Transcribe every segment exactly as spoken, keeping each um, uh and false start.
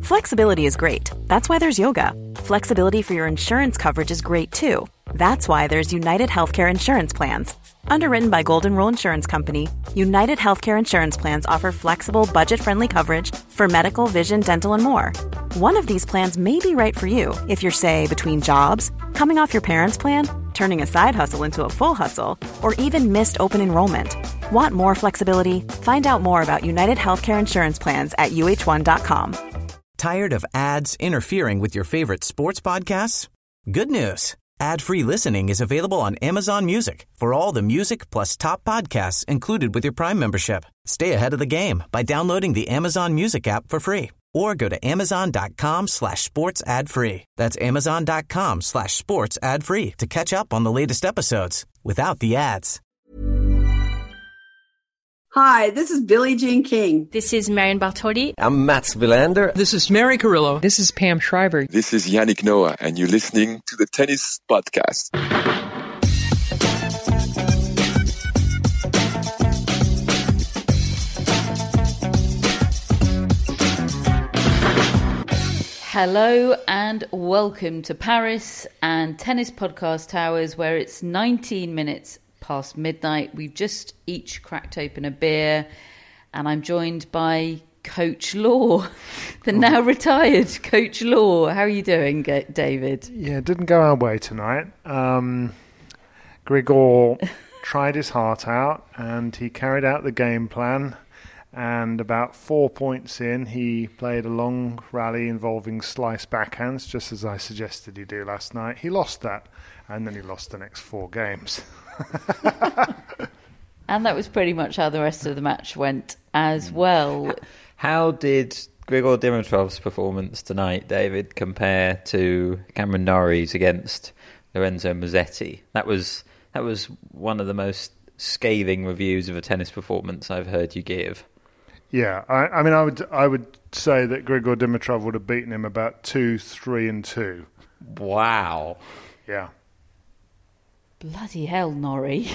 Flexibility is great. That's why there's yoga. Flexibility for your insurance coverage is great too. That's why there's United Healthcare Insurance Plans. Underwritten by Golden Rule Insurance Company, United Healthcare Insurance Plans offer flexible, budget-friendly coverage for medical, vision, dental, and more. One of these plans may be right for you if you're, say, between jobs, coming off your parents' plan, turning a side hustle into a full hustle, or even missed open enrollment. Want more flexibility? Find out more about United Healthcare Insurance Plans at U H one dot com. Tired of ads interfering with your favorite sports podcasts? Good news. Ad-free listening is available on Amazon Music for all the music plus top podcasts included with your Prime membership. Stay ahead of the game by downloading the Amazon Music app for free or go to amazon.com slash sports ad free. That's amazon.com slash sports ad free to catch up on the latest episodes without the ads. Hi, this is Billie Jean King. This is Marion Bartoli. I'm Mats Wilander. This is Mary Carrillo. This is Pam Shriver. This is Yannick Noah, and you're listening to the Tennis Podcast. Hello and welcome to Paris and Tennis Podcast Towers, where it's nineteen minutes past midnight. We've just each cracked open a beer, and I'm joined by Coach Law, the now retired Coach Law. How are you doing, David? Yeah, it didn't go our way tonight. Um, Grigor tried his heart out, and he carried out the game plan. And about four points in, he played a long rally involving slice backhands, just as I suggested he do last night. He lost that, and then he lost the next four games. And that was pretty much how the rest of the match went as well. How did Grigor Dimitrov's performance tonight, David, compare to Cameron Norrie's against Lorenzo Musetti? That was that was one of the most scathing reviews of a tennis performance I've heard you give. Yeah, I, I mean, I would I would say that Grigor Dimitrov would have beaten him about two, three, and two. Wow. Yeah. Bloody hell, Norrie.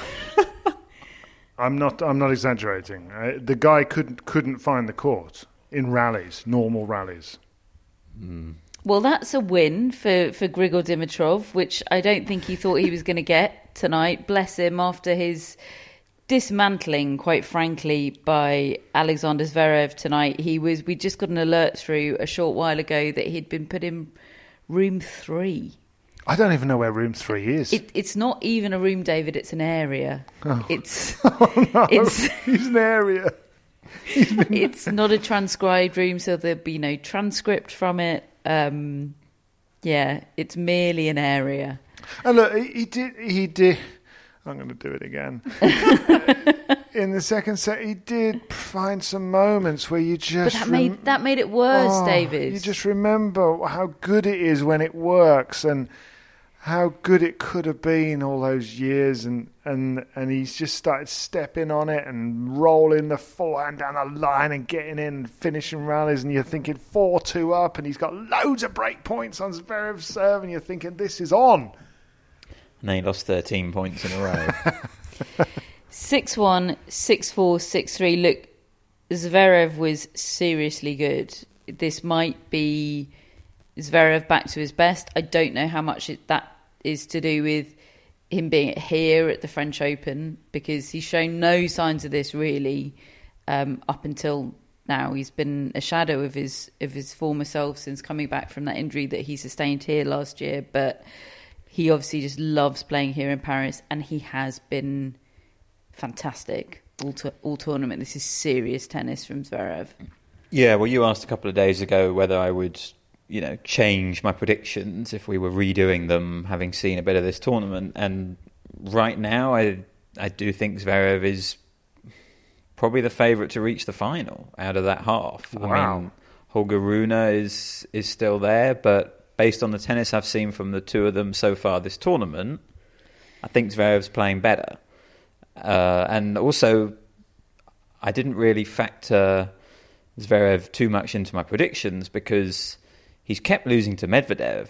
I'm not. I'm not exaggerating. Uh, the guy couldn't couldn't find the court in rallies, normal rallies. Mm. Well, that's a win for for Grigor Dimitrov, which I don't think he thought he was going to get tonight. Bless him, after his dismantling, quite frankly, by Alexander Zverev tonight. He was. We just got an alert through a short while ago that he'd been put in room three. I don't even know where room three is. It, it's not even a room, David. It's an area. Oh. It's. Oh, no. It's, it's an area. It's not a transcribed room, so there'll be no transcript from it. Um, yeah, it's merely an area. And look, he, he did. He did. I'm going to do it again. In the second set, he did find some moments where you just... But that made, rem- that made it worse, oh, David. You just remember how good it is when it works and how good it could have been all those years. And, and, and he's just started stepping on it and rolling the forehand down the line and getting in and finishing rallies. And you're thinking four two up, and he's got loads of break points on Zverev's serve. And you're thinking, this is on. And then he lost thirteen points in a row. six one, six four, six three. Look, Zverev was seriously good. This might be Zverev back to his best. I don't know how much it, that is to do with him being here at the French Open, because he's shown no signs of this really um, up until now. He's been a shadow of his of his former self since coming back from that injury that he sustained here last year. But he obviously just loves playing here in Paris, and he has been fantastic all, to, all tournament. This is serious tennis from Zverev. Yeah, well, you asked a couple of days ago whether I would, you know, change my predictions if we were redoing them, having seen a bit of this tournament. And right now, I I do think Zverev is probably the favourite to reach the final out of that half. Wow. I mean, Holger Rune is is still there, but based on the tennis I've seen from the two of them so far this tournament, I think Zverev's playing better. Uh, and also, I didn't really factor Zverev too much into my predictions because he's kept losing to Medvedev.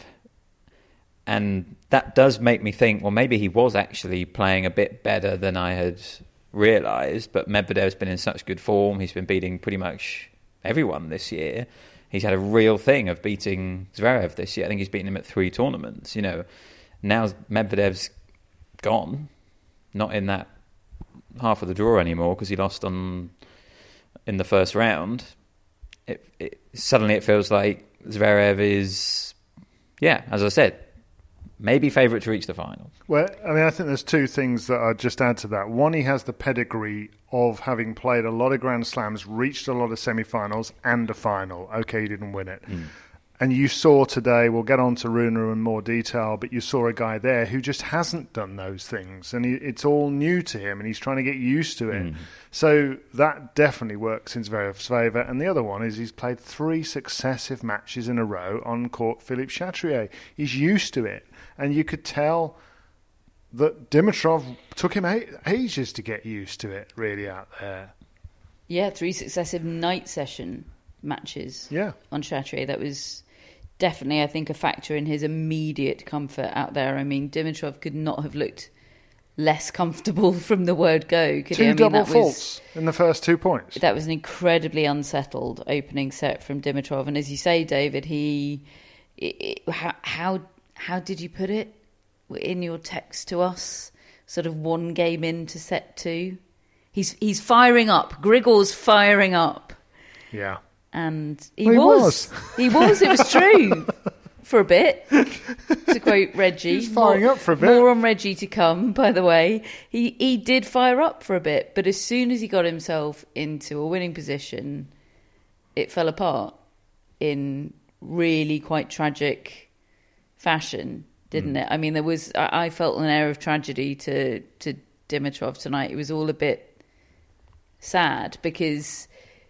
And that does make me think, well, maybe he was actually playing a bit better than I had realised. But Medvedev's been in such good form. He's been beating pretty much everyone this year. he's had a real thing of beating Zverev this year. I think he's beaten him at three tournaments. You know, now Medvedev's gone, not in that half of the draw anymore because he lost on in the first round. It, it suddenly it feels like Zverev is, yeah, as I said, maybe favourite to reach the final. Well, I mean, I think there's two things that I'd just add to that. One, he has the pedigree of having played a lot of Grand Slams, reached a lot of semi-finals and a final. Okay, he didn't win it. Mm. And you saw today, we'll get on to Rune in more detail, but you saw a guy there who just hasn't done those things. And he, it's all new to him, and he's trying to get used to it. Mm. So that definitely works in Zverev's favour. And the other one is he's played three successive matches in a row on court Philippe Chatrier. He's used to it. And you could tell that Dimitrov took him ages to get used to it, really, out there. Yeah, three successive night session matches yeah. on Chatrier. That was definitely, I think, a factor in his immediate comfort out there. I mean, Dimitrov could not have looked less comfortable from the word go, could two he? I mean, double that faults was, in the first two points. That was an incredibly unsettled opening set from Dimitrov. And as you say, David, he... It, it, how, how how did you put it in your text to us? Sort of one game into set two. He's he's firing up. Grigor's firing up. Yeah. And he, well, he was. was. He was. It was true. For a bit. To quote Reggie. He's firing more, up for a bit. More on Reggie to come, by the way. He, he did fire up for a bit, but as soon as he got himself into a winning position, it fell apart in really quite tragic fashion, didn't mm. it? I mean, there was, I, I felt an air of tragedy to, to Dimitrov tonight. It was all a bit sad because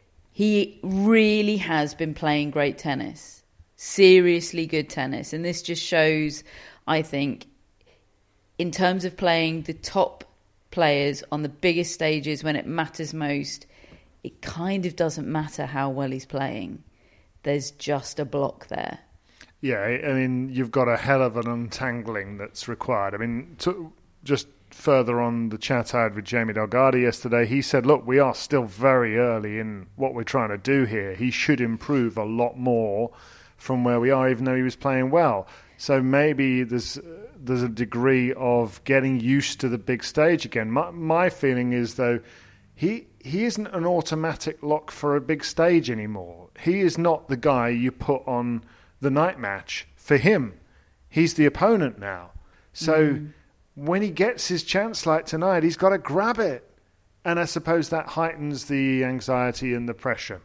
he really has been playing great tennis, seriously good tennis. And this just shows, I think, in terms of playing the top players on the biggest stages when it matters most, it kind of doesn't matter how well he's playing. There's just a block there. Yeah, I mean, you've got a hell of an untangling that's required. I mean, to, just further on the chat I had with Jamie Delgado yesterday, he said, look, we are still very early in what we're trying to do here. He should improve a lot more from where we are, even though he was playing well. So maybe there's there's a degree of getting used to the big stage again. My, my feeling is, though, he he isn't an automatic lock for a big stage anymore. He is not the guy you put on the night match. For him, he's the opponent now. So mm. when he gets his chance like tonight, he's got to grab it. And I suppose that heightens the anxiety and the pressure.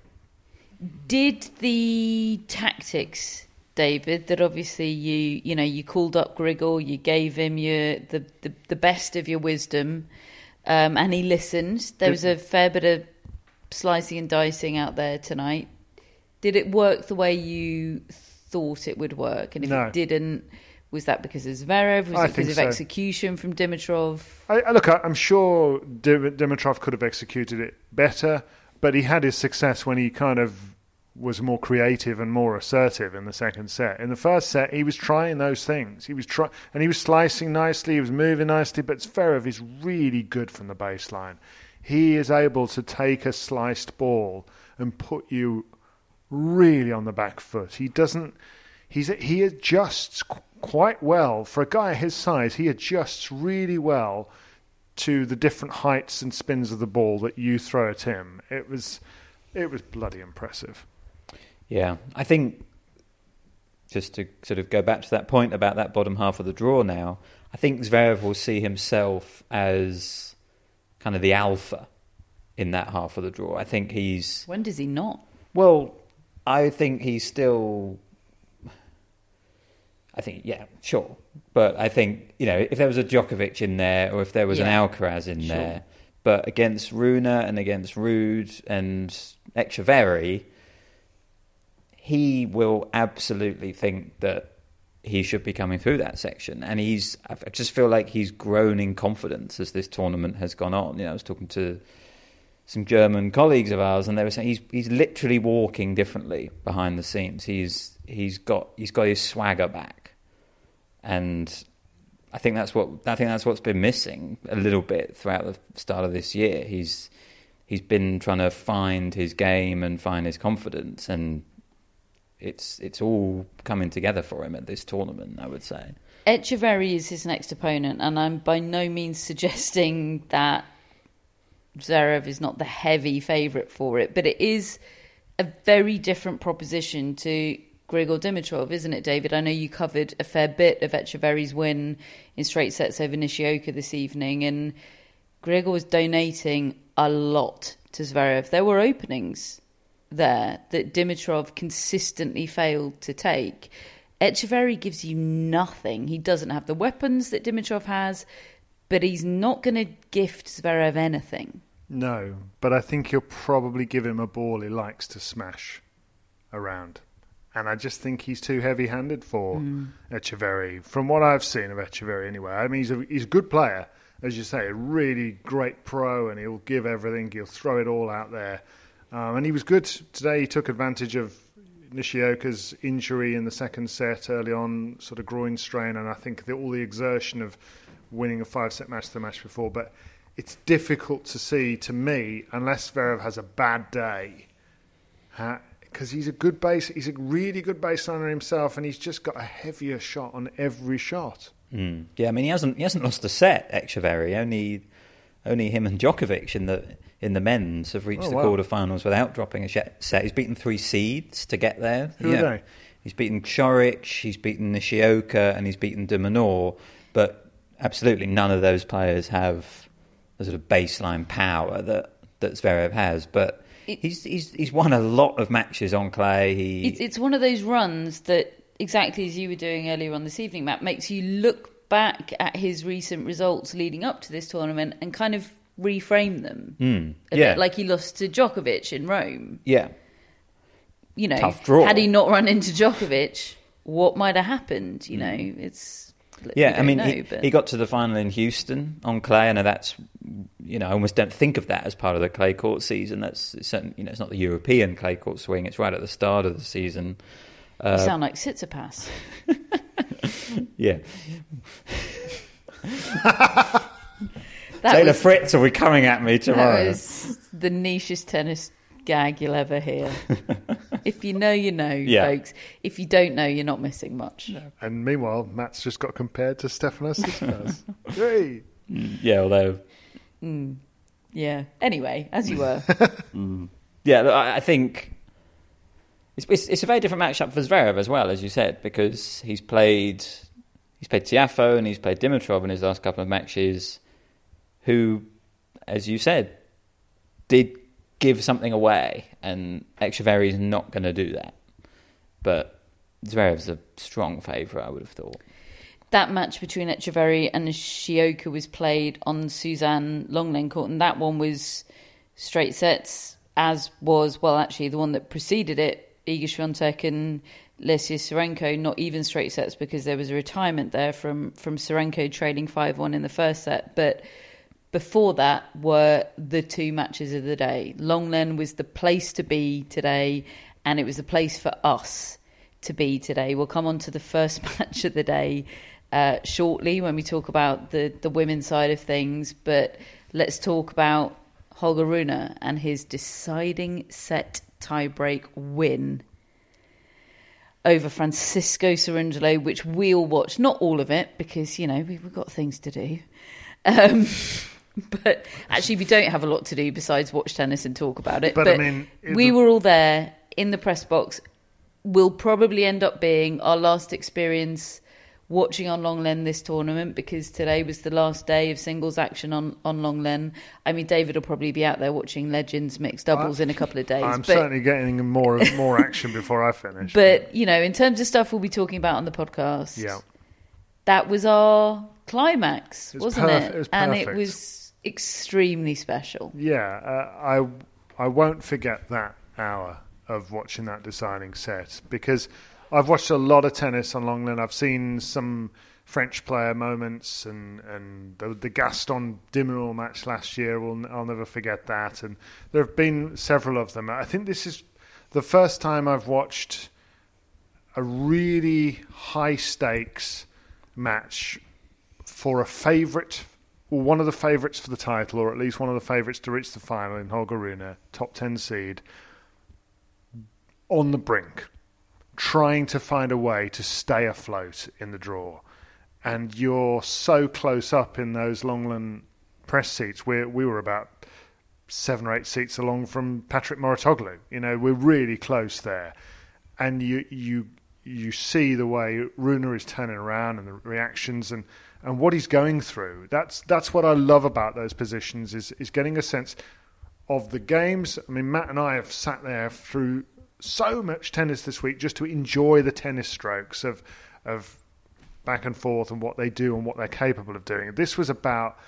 Did the tactics, David, that obviously you you know you called up Grigor, you gave him your the, the, the best of your wisdom, um, and he listened. There was a fair bit of slicing and dicing out there tonight. Did it work the way you thought it would work? And if no. it didn't, was that because of Zverev? Was I it because of so. execution from Dimitrov? I, I, look, I, I'm sure Dimitrov could have executed it better, but he had his success when he kind of was more creative and more assertive in the second set. In the first set, he was trying those things. He was try- and he was slicing nicely, he was moving nicely, but Zverev is really good from the baseline. He is able to take a sliced ball and put you really on the back foot. He doesn't. He's he adjusts quite well for a guy his size. He adjusts really well to the different heights and spins of the ball that you throw at him. It was, it was bloody impressive. Yeah, I think just to sort of go back to that point about that bottom half of the draw now, I think Zverev will see himself as kind of the alpha in that half of the draw. I think he's... When does he not? Well, I think he's still... I think, yeah, sure. But I think, you know, if there was a Djokovic in there or if there was yeah. an Alcaraz in sure. there, but against Rune and against Ruud and Etcheverry, he will absolutely think that he should be coming through that section. And he's, I just feel like he's grown in confidence as this tournament has gone on. You know, I was talking to some German colleagues of ours, and they were saying he's he's literally walking differently behind the scenes. He's he's got he's got his swagger back, and I think that's what I think that's what's been missing a little bit throughout the start of this year. He's he's been trying to find his game and find his confidence, and it's it's all coming together for him at this tournament, I would say. Etcheverry is his next opponent, and I'm by no means suggesting that Zverev is not the heavy favourite for it, but it is a very different proposition to Grigor Dimitrov, isn't it, David? I know you covered a fair bit of Etcheverry's win in straight sets over Nishioka this evening, and Grigor was donating a lot to Zverev. There were openings there that Dimitrov consistently failed to take. Etcheverry gives you nothing. He doesn't have the weapons that Dimitrov has, but he's not going to gift Zverev anything. No, but I think he'll probably give him a ball he likes to smash around. And I just think he's too heavy-handed for mm. Etcheverry. From what I've seen of Etcheverry anyway, I mean, he's a, he's a good player, as you say, a really great pro, and he'll give everything. He'll throw it all out there. Um, and he was good today. He took advantage of Nishioka's injury in the second set early on, sort of groin strain, and I think the, all the exertion of winning a five-set match the match before. But it's difficult to see, to me, unless Zverev has a bad day, because he's a good base, he's a really good baseliner himself, and he's just got a heavier shot on every shot. Mm. Yeah, I mean he hasn't he hasn't lost a set, Etcheverry. Only only him and Djokovic in the in the men's have reached oh, the wow. quarterfinals without dropping a set. He's beaten three seeds to get there. Who yeah. are they? He's beaten Coric, he's beaten Nishioka, and he's beaten De Minaur. But absolutely none of those players have the sort of baseline power that, that Zverev has. But it, he's he's he's won a lot of matches on clay. He, it's, it's one of those runs that, exactly as you were doing earlier on this evening, Matt, makes you look back at his recent results leading up to this tournament and kind of reframe them. Mm, a yeah. bit like he lost to Djokovic in Rome. Yeah. You know, tough draw. Had he not run into Djokovic, what might have happened? You know, it's... Yeah, I mean, know, he, but... he got to the final in Houston on clay, and that's, you know, I almost don't think of that as part of the clay court season. That's, certain, you know, it's not the European clay court swing. It's right at the start of the season. You uh, sound like Tsitsipas. Yeah. That Taylor was, Fritz will be coming at me tomorrow. That was the nichest tennis gag you'll ever hear. If you know, you know, yeah. folks. If you don't know, you're not missing much. No. And meanwhile, Matt's just got compared to Stefanos Tsitsipas. Hey. Yeah, although... Mm, yeah. Anyway, as you were. mm. Yeah, I, I think... It's, it's, it's a very different matchup for Zverev as well, as you said, because he's played he's played Tiafoe and he's played Dimitrov in his last couple of matches, who, as you said, did give something away, and Etcheverry is not going to do that. But Zverev's a strong favourite, I would have thought. That match between Etcheverry and Nishioka was played on Suzanne Lenglen Court, and that one was straight sets, as was, well, actually, the one that preceded it, Iga Swiatek and Lesia Tsurenko, not even straight sets because there was a retirement there from, from Tsurenko trailing five one in the first set. But before that were the two matches of the day. Lenglen was the place to be today, and it was the place for us to be today. We'll come on to the first match of the day uh, shortly when we talk about the, the women's side of things. But let's talk about Holger Rune and his deciding set tiebreak win over Francisco Cerundolo, which we'll watch. Not all of it, because, you know, we've got things to do. Um, but actually, we don't have a lot to do besides watch tennis and talk about it. But, but I mean... we were all there in the press box. Will probably end up being our last experience watching on Lenglen this tournament, because today was the last day of singles action on, on Lenglen. I mean, David will probably be out there watching Legends mixed doubles I, in a couple of days. I'm but, certainly getting more more action before I finish. But, but, you know, in terms of stuff we'll be talking about on the podcast, yeah. that was our climax, it was wasn't perf- it? it was and perfect. it was extremely special. Yeah, uh, I I won't forget that hour of watching that deciding set, because I've watched a lot of tennis on Lenglen. I've seen some French player moments, and, and the, the Gaston De Minaur match last year. Will I'll never forget that. And there have been several of them. I think this is the first time I've watched a really high stakes match for a favourite, or one of the favourites for the title, or at least one of the favourites to reach the final in Holger Rune, top ten seed, on the brink. trying to find a way to stay afloat in the draw. And you're so close up in those Longland press seats. We we were about seven or eight seats along from Patrick Mouratoglou. You know, we're really close there. And you you you see the way Rune is turning around and the reactions and, and what he's going through. That's that's what I love about those positions is is getting a sense of the games. I mean, Matt and I have sat there through so much tennis this week just to enjoy the tennis strokes of of back and forth and what they do and what they're capable of doing. This was about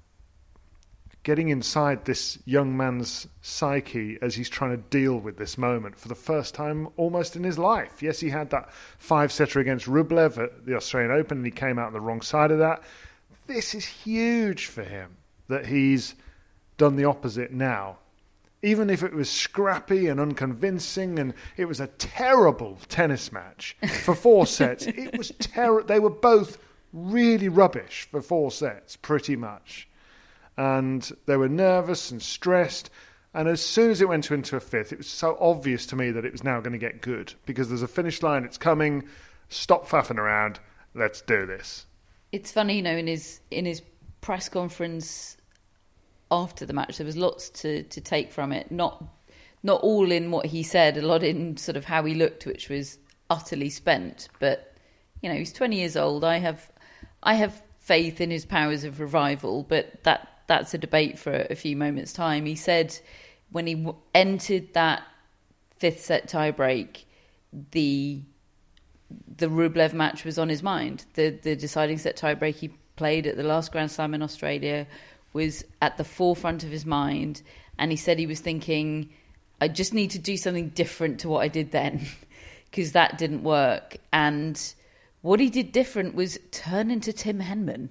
getting inside this young man's psyche as he's trying to deal with this moment for the first time almost in his life. Yes, he had that five-setter against Rublev at the Australian Open and he came out on the wrong side of that. This is huge for him that he's done the opposite now. Even if it was scrappy and unconvincing and it was a terrible tennis match for four sets, it was ter- they were both really rubbish for four sets, pretty much. And they were nervous and stressed. And as soon as it went into a fifth, it was so obvious to me that it was now going to get good because there's a finish line, it's coming, stop faffing around, let's do this. It's funny, you know, in his in his press conference after the match, there was lots to, to take from it. Not not all in what he said, a lot in sort of how he looked, which was utterly spent. But, you know, he's twenty years old. I have I have faith in his powers of revival, but that that's a debate for a few moments' time. He said when he w- entered that fifth set tiebreak, the the Rublev match was on his mind. The the deciding set tiebreak he played at the last Grand Slam in Australia was at the forefront of his mind, and he said he was thinking, I just need to do something different to what I did then, because that didn't work. And what he did different was turn into Tim Henman.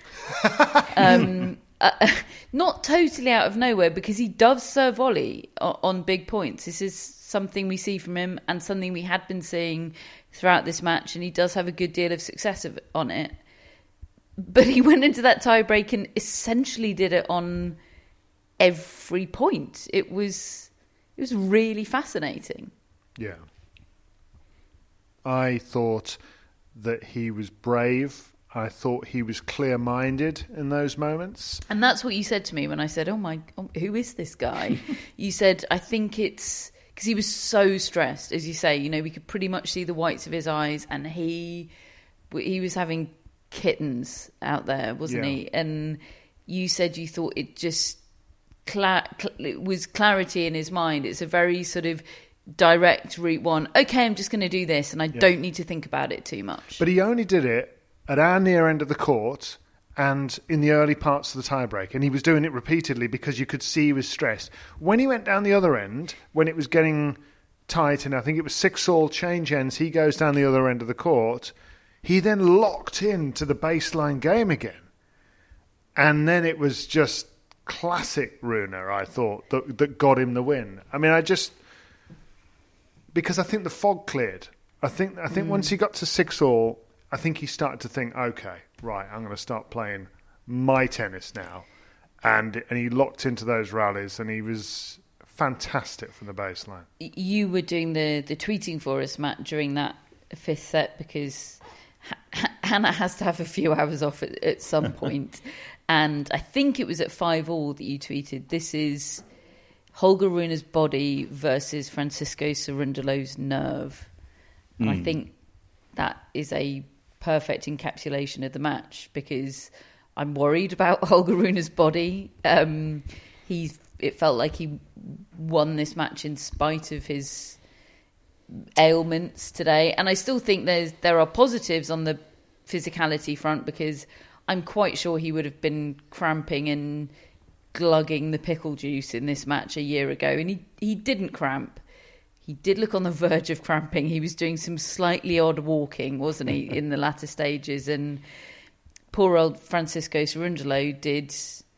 um, uh, not totally out of nowhere, because he does serve volley on, on big points. This is something we see from him and something we had been seeing throughout this match, and he does have a good deal of success of, on it. But he went into that tiebreak and essentially did it on every point. It was it was really fascinating. Yeah. I thought that he was brave. I thought he was clear-minded in those moments. And that's what you said to me when I said, oh my, oh, who is this guy? You said, I think it's... Because he was so stressed, as you say. You know, we could pretty much see the whites of his eyes, and he he was having kittens out there, wasn't yeah. he? And you said you thought it just cla- cl- it was clarity in his mind. It's a very sort of direct route one. Okay, I'm just going to do this, and I yeah. don't need to think about it too much. But he only did it at our near end of the court and in the early parts of the tiebreak, and he was doing it repeatedly because you could see he was stressed. When he went down the other end, when it was getting tight, and I think it was six all change ends, he goes down the other end of the court. He then locked into the baseline game again. And then it was just classic Rune, I thought, that, that got him the win. I mean, I just... Because I think the fog cleared. I think I think mm. once he got to six all, I think he started to think, okay, right, I'm going to start playing my tennis now. And and he locked into those rallies, and he was fantastic from the baseline. You were doing the, the tweeting for us, Matt, during that fifth set, because Hannah has to have a few hours off at, at some point. And I think it was at five all that you tweeted, this is Holger Rune's body versus Francisco Cerundolo's nerve. And mm. I think that is a perfect encapsulation of the match, because I'm worried about Holger Rune's body. Um, he, it felt like he won this match in spite of his ailments today, and I still think there's there are positives on the physicality front, because I'm quite sure he would have been cramping and glugging the pickle juice in this match a year ago, and he he didn't cramp. He did look on the verge of cramping. He was doing some slightly odd walking, wasn't he, in the latter stages, and poor old Francisco Cerundolo did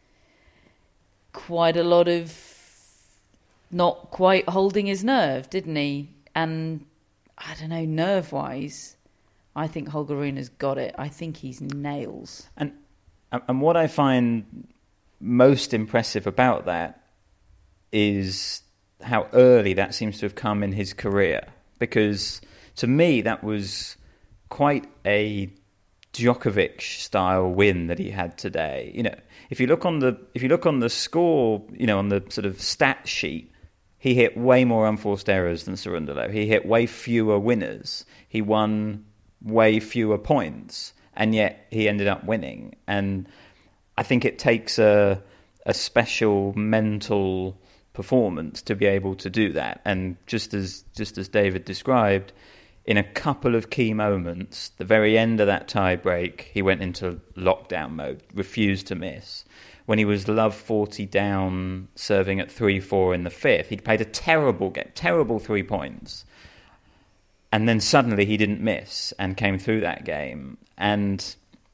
quite a lot of not quite holding his nerve, didn't he? And I don't know, nerve-wise, I think Holger Rune has got it. I think he's nails. And and what I find most impressive about that is how early that seems to have come in his career. Because to me, that was quite a Djokovic-style win that he had today. You know, if you look on the if you look on the score, you know, on the sort of stat sheet, he hit way more unforced errors than Cerundolo. He hit way fewer winners. He won way fewer points, and yet he ended up winning. And I think it takes a a special mental performance to be able to do that. And just as just as David described, in a couple of key moments, the very end of that tie break, he went into lockdown mode, refused to miss. When he was love forty down, serving at three four in the fifth, he'd played a terrible game, terrible three points. And then suddenly he didn't miss and came through that game. And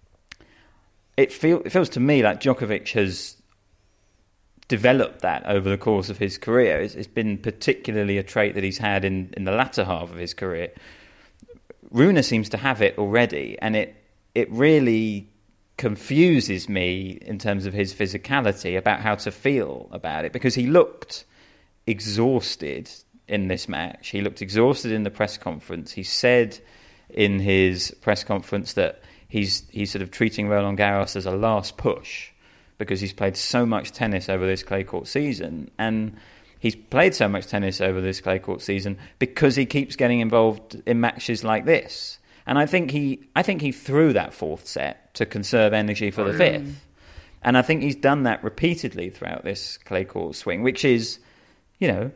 it, feel, it feels to me like Djokovic has developed that over the course of his career. It's, it's been particularly a trait that he's had in, in the latter half of his career. Rune seems to have it already, and it it really confuses me in terms of his physicality about how to feel about it, because he looked exhausted in this match. He looked exhausted in the press conference. He said in his press conference that he's he's sort of treating Roland Garros as a last push, because he's played so much tennis over this clay court season. And he's played so much tennis over this clay court season because he keeps getting involved in matches like this. And I think he I think he threw that fourth set to conserve energy for the mm. fifth. And I think he's done that repeatedly throughout this clay court swing, which is, you know,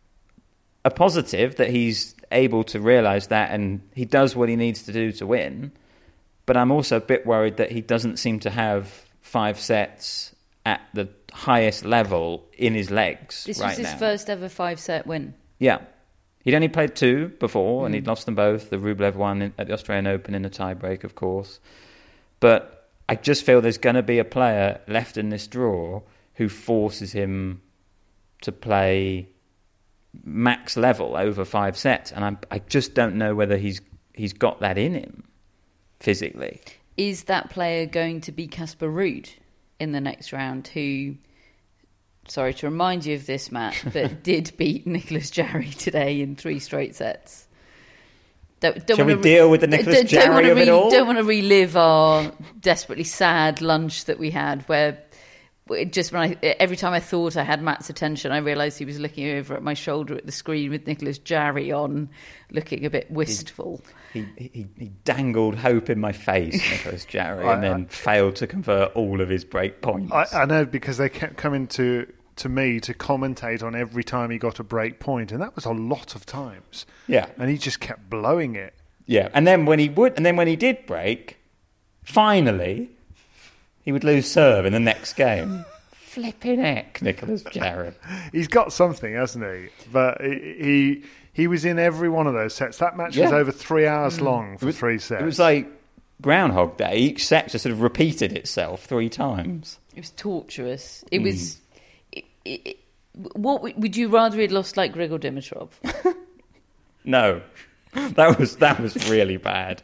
a positive that he's able to realise that and he does what he needs to do to win. But I'm also a bit worried that he doesn't seem to have five sets at the highest level in his legs this right now. This was his first ever five-set win. Yeah. He'd only played two before, mm. and he'd lost them both. The Rublev one at the Australian Open in a tie-break, of course. But I just feel there's going to be a player left in this draw who forces him to play max level over five sets. And I, I just don't know whether he's he's got that in him physically. Is that player going to be Casper Ruud in the next round, who, sorry to remind you of this, Matt, but did beat Nicolas Jarry today in three straight sets? Don't, don't Shall we re- deal with the Nicolas Jarry of re- it all? Don't want to relive our desperately sad lunch that we had, where just when I, every time I thought I had Matt's attention, I realised he was looking over at my shoulder at the screen with Nicolas Jarry on, looking a bit wistful. He he, he dangled hope in my face, Nicolas Jarry, and then I, failed to convert all of his break points. I, I know, because they kept coming to, to me to commentate on every time he got a break point, and that was a lot of times. Yeah, and he just kept blowing it. Yeah, and then when he would, and then when he did break, finally, he would lose serve in the next game. Flipping heck, Nicolas Jarry. He's got something, hasn't he? But he. he He was in every one of those sets. That match yeah. was over three hours mm. long for was, three sets. It was like Groundhog Day. Each set just sort of repeated itself three times. It was torturous. It mm. was... It, it, it, what would you rather he'd lost like Grigor Dimitrov? No. That was that was really bad.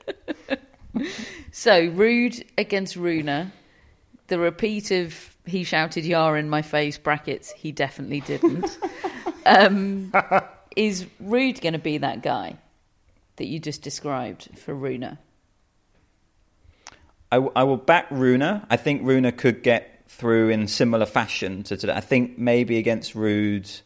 So, Ruud against Rune. The repeat of he shouted Yar in my face, brackets, he definitely didn't. um... Is Ruud going to be that guy that you just described for Rune? I, I will back Rune. I think Rune could get through in similar fashion to today. I think maybe against Ruud,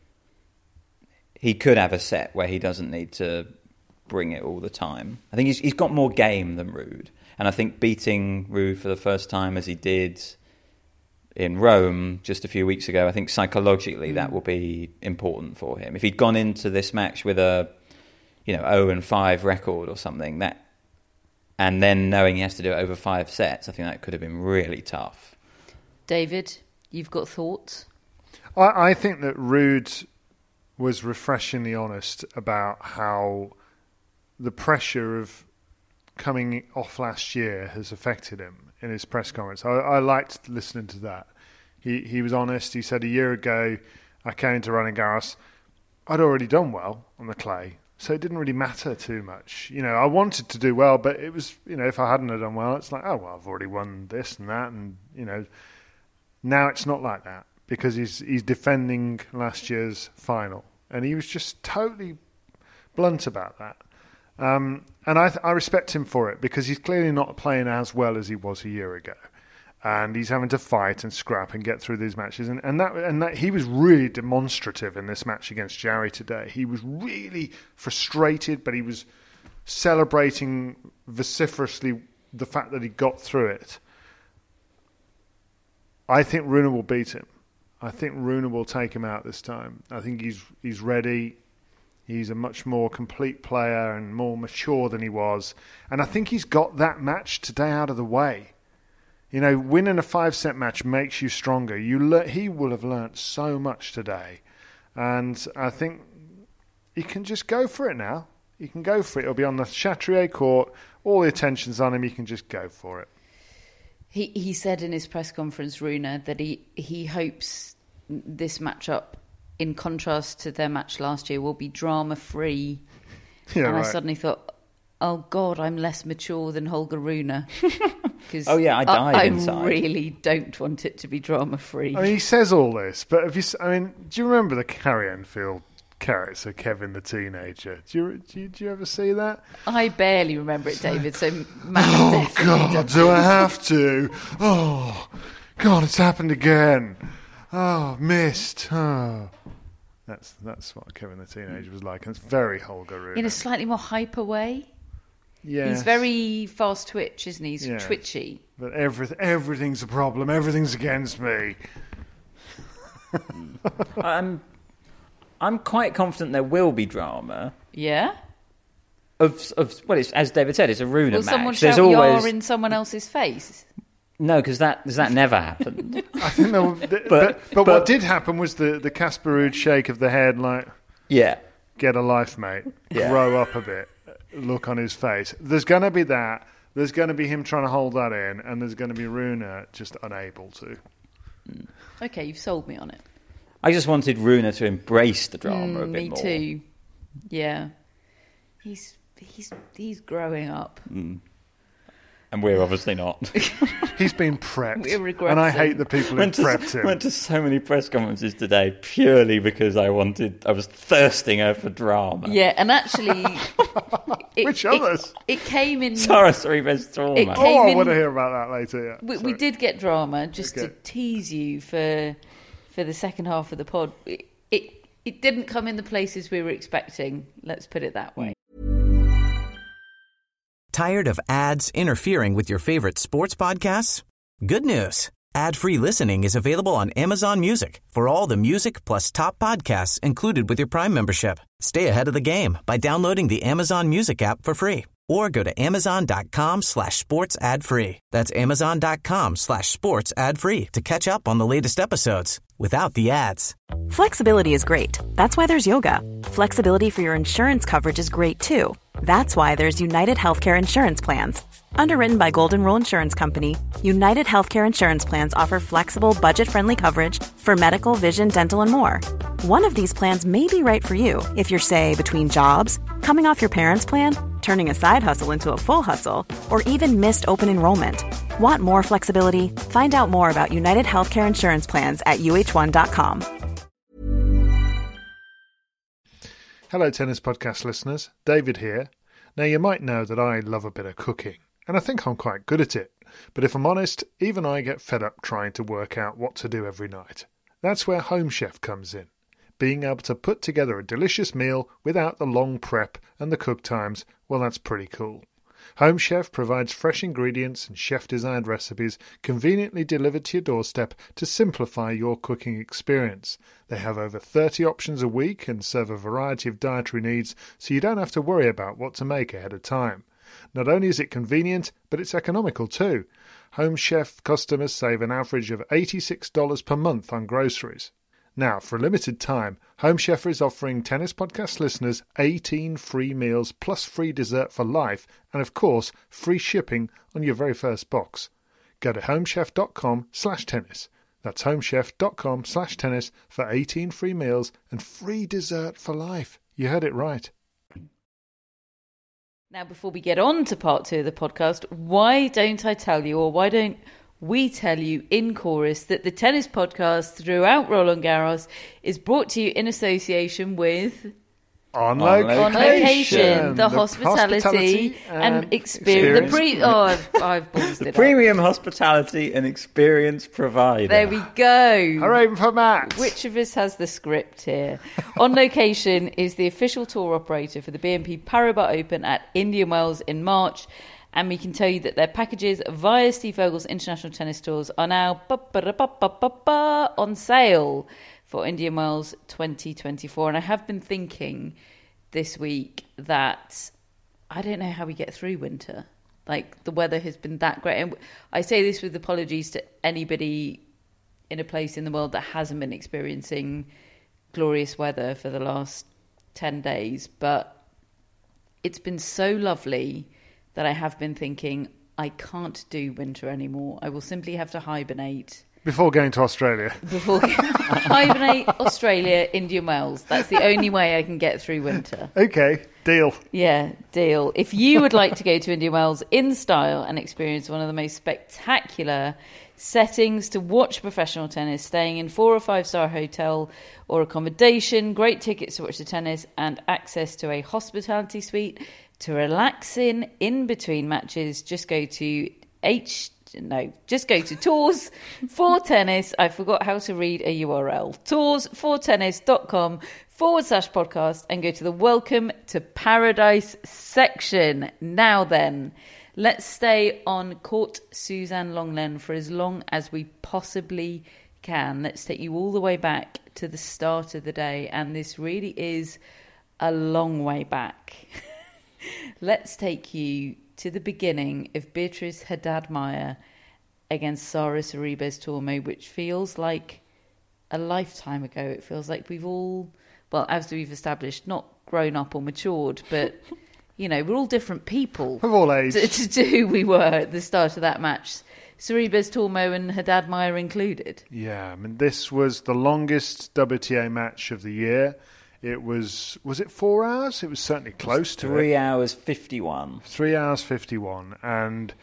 he could have a set where he doesn't need to bring it all the time. I think he's he's got more game than Ruud. And I think beating Ruud for the first time as he did in Rome just a few weeks ago, I think psychologically mm. that will be important for him. If he'd gone into this match with a, you know, oh and five record or something, that, and then knowing he has to do it over five sets, I think that could have been really tough. David, you've got thoughts? I, I think that Ruud was refreshingly honest about how the pressure of coming off last year has affected him in his press conference. I, I liked listening to that. He he was honest. He said, a year ago, I came into Roland Garros, I'd already done well on the clay, so it didn't really matter too much. You know, I wanted to do well, but it was, you know, if I hadn't have done well, it's like, oh, well, I've already won this and that, and, you know, now it's not like that, because he's he's defending last year's final, and he was just totally blunt about that. Um, and I, I respect him for it, because he's clearly not playing as well as he was a year ago. And he's having to fight and scrap and get through these matches. And, and that and that he was really demonstrative in this match against Jarry today. He was really frustrated, but he was celebrating vociferously the fact that he got through it. I think Rune will beat him. I think Rune will take him out this time. I think he's he's ready. He's a much more complete player and more mature than he was. And I think he's got that match today out of the way. You know, winning a five-set match makes you stronger. You le- He will have learnt so much today. And I think he can just go for it now. He can go for it. It'll be on the Chatrier court. All the attention's on him. He can just go for it. He he said in his press conference, Rune, that he, he hopes this matchup, in contrast to their match last year, will be drama-free. Yeah, and right. I suddenly thought, oh, God, I'm less mature than Holger Rune. Oh, yeah, I died I, inside. I really don't want it to be drama-free. I mean, he says all this, but have you? I mean, do you remember the Carrie Enfield character, Kevin the Teenager? Do you, do you, do you ever see that? I barely remember it, David, so Matt Oh, definitely God, does. do I have to? Oh, God, it's happened again. Oh, missed. Oh. That's that's what Kevin the Teenager was like, and it's very Holger Rune. In a slightly more hyper way. Yes. He's very fast twitch, isn't he? He's Yeah. twitchy. But everything, everything's a problem. Everything's against me. I'm, I'm quite confident there will be drama. Yeah? Of, of well, it's, as David said, it's a Rune Will match. someone There's shout always "Yar" in someone else's face? no, because that 'cause that never happened. I think there were, but, but, but but- what did happen was the, the Casper Ruud shake of the head, like, Yeah, get a life, mate. Yeah. Grow up a bit. Look on his face. There's going to be that. There's going to be him trying to hold that in, and there's going to be Rune just unable to. Okay, you've sold me on it. I just wanted Rune to embrace the drama a Mm, bit me more. too. Yeah. He's he's he's growing up. And we're obviously not. He's been prepped. We're regressing. And I hate the people who went, to, prepped him. went to so many press conferences today purely because I wanted, I was thirsting her for drama. Yeah, and actually, it, Which it- others? It, came in. Sarah Sorribes It trauma. came- Oh, I in- want to hear about that later. Yeah. We, we Sorry. did get drama just to Okay. tease you for for the second half of the pod. It, it it didn't come in the places we were expecting. Let's put it that way. Tired of ads interfering with your favorite sports podcasts? Good news. Ad-free listening is available on Amazon Music for all the music plus top podcasts included with your Prime membership. Stay ahead of the game by downloading the Amazon Music app for free or go to amazon.com slash sports ad free. That's amazon.com slash sports ad free to catch up on the latest episodes without the ads. Flexibility is great. That's why there's yoga. Flexibility for your insurance coverage is great too. That's why there's United Healthcare Insurance Plans. Underwritten by Golden Rule Insurance Company, United Healthcare Insurance Plans offer flexible, budget-friendly coverage for medical, vision, dental, and more. One of these plans may be right for you if you're, say, between jobs, coming off your parents' plan, turning a side hustle into a full hustle, or even missed open enrollment. Want more flexibility? Find out more about United Healthcare Insurance Plans at U H one dot com. Hello, Tennis Podcast listeners. David here. Now, you might know that I love a bit of cooking, and I think I'm quite good at it. But if I'm honest, even I get fed up trying to work out what to do every night. That's where Home Chef comes in. Being able to put together a delicious meal without the long prep and the cook times, well, that's pretty cool. Home Chef provides fresh ingredients and chef-designed recipes conveniently delivered to your doorstep to simplify your cooking experience. They have over thirty options a week and serve a variety of dietary needs, so you don't have to worry about what to make ahead of time. Not only is it convenient, but it's economical too. Home Chef customers save an average of eighty-six dollars per month on groceries. Now, for a limited time, Home Chef is offering Tennis Podcast listeners eighteen free meals plus free dessert for life and, of course, free shipping on your very first box. Go to homechef.com slash tennis. That's homechef.com slash tennis for eighteen free meals and free dessert for life. You heard it right. Now, before we get on to part two of the podcast, why don't I tell you, or why don't we tell you in chorus, that the Tennis Podcast throughout Roland Garros is brought to you in association with On, On location. On location, the, The hospitality, hospitality and, and experience. The experience. pre- oh, I've, I've ballsed it up. Premium hospitality and experience provider. There we go. Hooray for Matt. Which of us has the script here? On Location is the official tour operator for the B N P Paribas Open at Indian Wells in March. And we can tell you that their packages via Steve Vogel's International Tennis Tours are now ba-ba-da-ba-ba-ba-ba on sale for Indian Wells twenty twenty-four. And I have been thinking this week that I don't know how we get through winter. Like, the weather has been that great. And I say this with apologies to anybody in a place in the world that hasn't been experiencing glorious weather for the last ten days. But it's been so lovely that I have been thinking, I can't do winter anymore. I will simply have to hibernate. Before going to Australia. Before hibernate, Australia, Indian Wells. That's the only way I can get through winter. Okay, deal. Yeah, deal. If you would like to go to Indian Wells in style and experience one of the most spectacular settings to watch professional tennis, staying in four or five star hotel or accommodation, great tickets to watch the tennis, and access to a hospitality suite to relax in in between matches, just go to H. No, just go to Tours for Tennis. I forgot how to read a U R L. tours for tennis dot com forward slash podcast and go to the Welcome to Paradise section. Now then, let's stay on Court Suzanne Lenglen for as long as we possibly can. Let's take you all the way back to the start of the day. And this really is a long way back. Let's take you to the beginning of Beatrice Haddad-Maia against Sara Sorribes Tormo, which feels like a lifetime ago. It feels like we've all, well, as we've established, not grown up or matured, but, you know, we're all different people. Of all ages. To, to who we were at the start of that match. Sorribes Tormo and Haddad-Maia included. Yeah, I mean, this was the longest W T A match of the year. It was, was it four hours? It was certainly close to it. Three hours fifty-one. Three hours fifty-one, and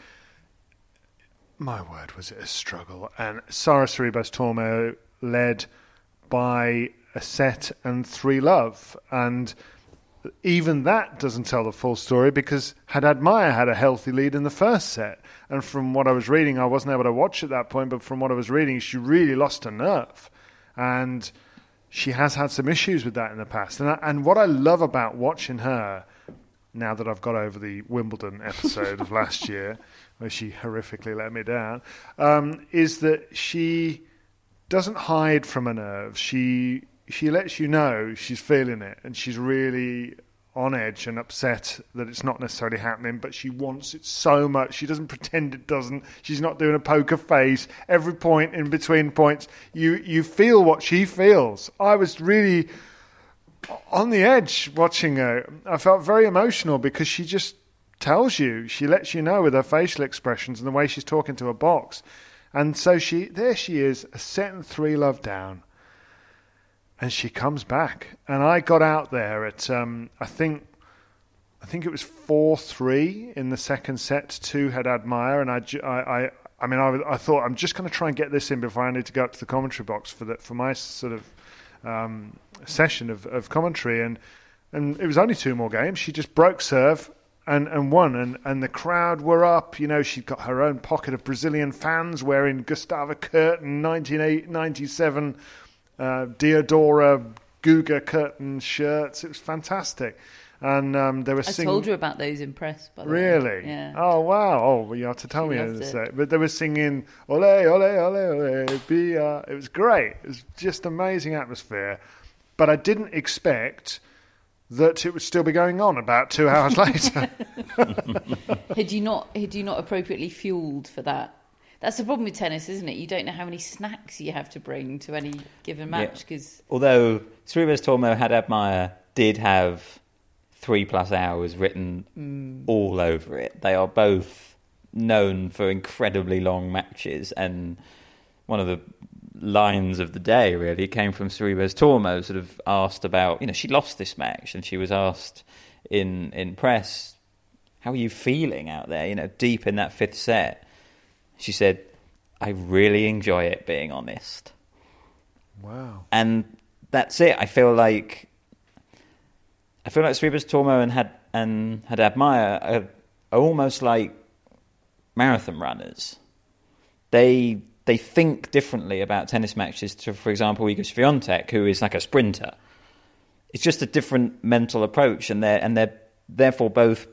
my word, was it a struggle. And Sara Sorribes Tormo led by a set and three love, and even that doesn't tell the full story because Haddad-Maia had a healthy lead in the first set, and from what I was reading, I wasn't able to watch at that point, but from what I was reading, she really lost her nerve, and she has had some issues with that in the past. And I, and what I love about watching her, now that I've got over the Wimbledon episode of last year, where she horrifically let me down, um, is that she doesn't hide from her nerves. She she lets you know she's feeling it, and she's really on edge and upset that it's not necessarily happening, but she wants it so much. She doesn't pretend it doesn't. She's not doing a poker face. Every point in between points, you you feel what she feels. I was really on the edge watching her. I felt very emotional because she just tells you, she lets you know with her facial expressions and the way she's talking to her box. And so she, there she is, a set and three love down. And she comes back. And I got out there at, um, I think, I think it was four three in the second set to Haddad-Maia. And I, I, I, I mean, I, I thought, I'm just going to try and get this in before I need to go up to the commentary box for the, for my sort of um, session of, of commentary. And, and it was only two more games. She just broke serve and, and won. And, and the crowd were up. You know, she'd got her own pocket of Brazilian fans wearing Gustavo Curtin nineteen ninety-seven Uh, Diodora Guga curtain shirts. It was fantastic. And um, they were I singing. told you about those in press, by the Really? way. Yeah. Oh, wow. Oh, well, you have to tell She me loved in a it. sec. But they were singing Ole, Ole, Ole, Ole, Bia. It was great. It was just amazing atmosphere. But I didn't expect that it would still be going on about two hours later. Had you not had you not appropriately fueled for that? That's the problem with tennis, isn't it? You don't know how many snacks you have to bring to any given match. Because Although Sorribes Tormo Haddad-Maia did have three plus hours written mm. all over it. They are both known for incredibly long matches, and one of the lines of the day really came from Sorribes Tormo, sort of asked about, you know, she lost this match, and she was asked in in press, how are you feeling out there, you know, deep in that fifth set? She said, I really enjoy it, being honest. Wow. And that's it. I feel like I feel like Sorribes Tormo and had and Haddad Maia are, are almost like marathon runners. They they think differently about tennis matches to, for example, Iga Swiatek, who is like a sprinter. It's just a different mental approach, and they're and they're therefore both.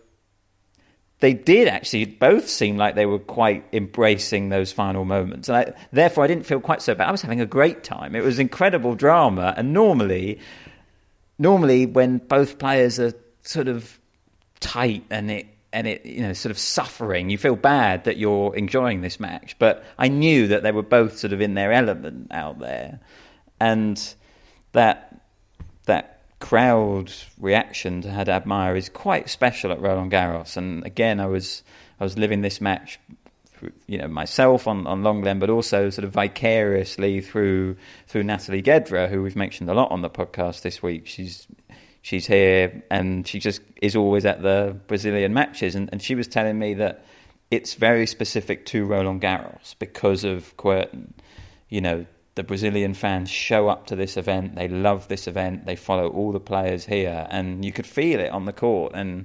They did actually both seem like they were quite embracing those final moments, and I, therefore I didn't feel quite so bad. I was having a great time. It was incredible drama, and normally, normally when both players are sort of tight and it and it you know sort of suffering, you feel bad that you're enjoying this match. But I knew that they were both sort of in their element out there, and that that. crowd reaction to Haddad Maia is quite special at Roland Garros, and again I was I was living this match, you know, myself on, on Longlen, but also sort of vicariously through through Natalie Gedra, who we've mentioned a lot on the podcast this week. She's she's here and she just is always at the Brazilian matches, and, and she was telling me that it's very specific to Roland Garros because of Kuerten. You know, the Brazilian fans show up to this event. They love this event. They follow all the players here, and you could feel it on the court. And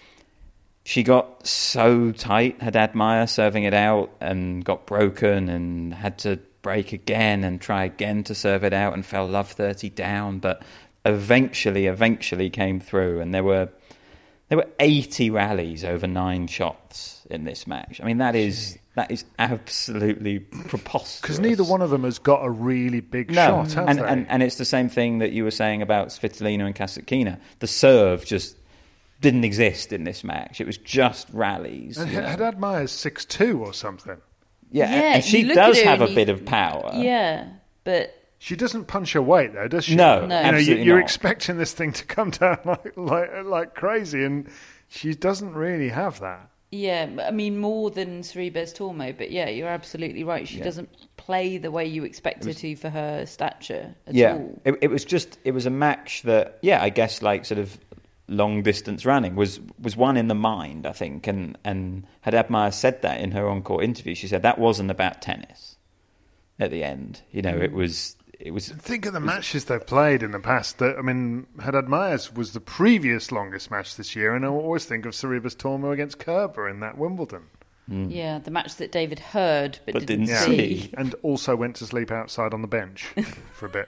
she got so tight, Haddad Maia, serving it out, and got broken and had to break again and try again to serve it out and fell love thirty down. But eventually, eventually came through, and there were there were eighty rallies over nine shots in this match. I mean, that is. That is absolutely preposterous. Because neither one of them has got a really big no. shot, have and, they? and, and it's the same thing that you were saying about Svitolina and Kasatkina. The serve just didn't exist in this match. It was just rallies. And you know. Haddad Maia's six two or something. Yeah, Yeah, and she you look does at her have a and you- bit of power. Yeah, but She doesn't punch her weight, though, does she? No, you No. know, you, absolutely you're not. expecting this thing to come down like, like like crazy, and she doesn't really have that. yeah, I mean more than Sorribes Tormo. But yeah, you're absolutely right. She Yeah. doesn't play the way you expect her to for her stature at Yeah, all. it, it was just it was a match that yeah, I guess like sort of long distance running was was one in the mind, I think, and and Haddad Maia said that in her on-court interview. She said that wasn't about tennis. At the end, you know, it was it was. Think of the matches they've played in the past. That, I mean, Haddad Maia's was the previous longest match this year, and I always think of Sorribes Tormo against Kerber in that Wimbledon. Yeah, the match that David heard but, But didn't, didn't see. see. And also went to sleep outside on the bench for a bit.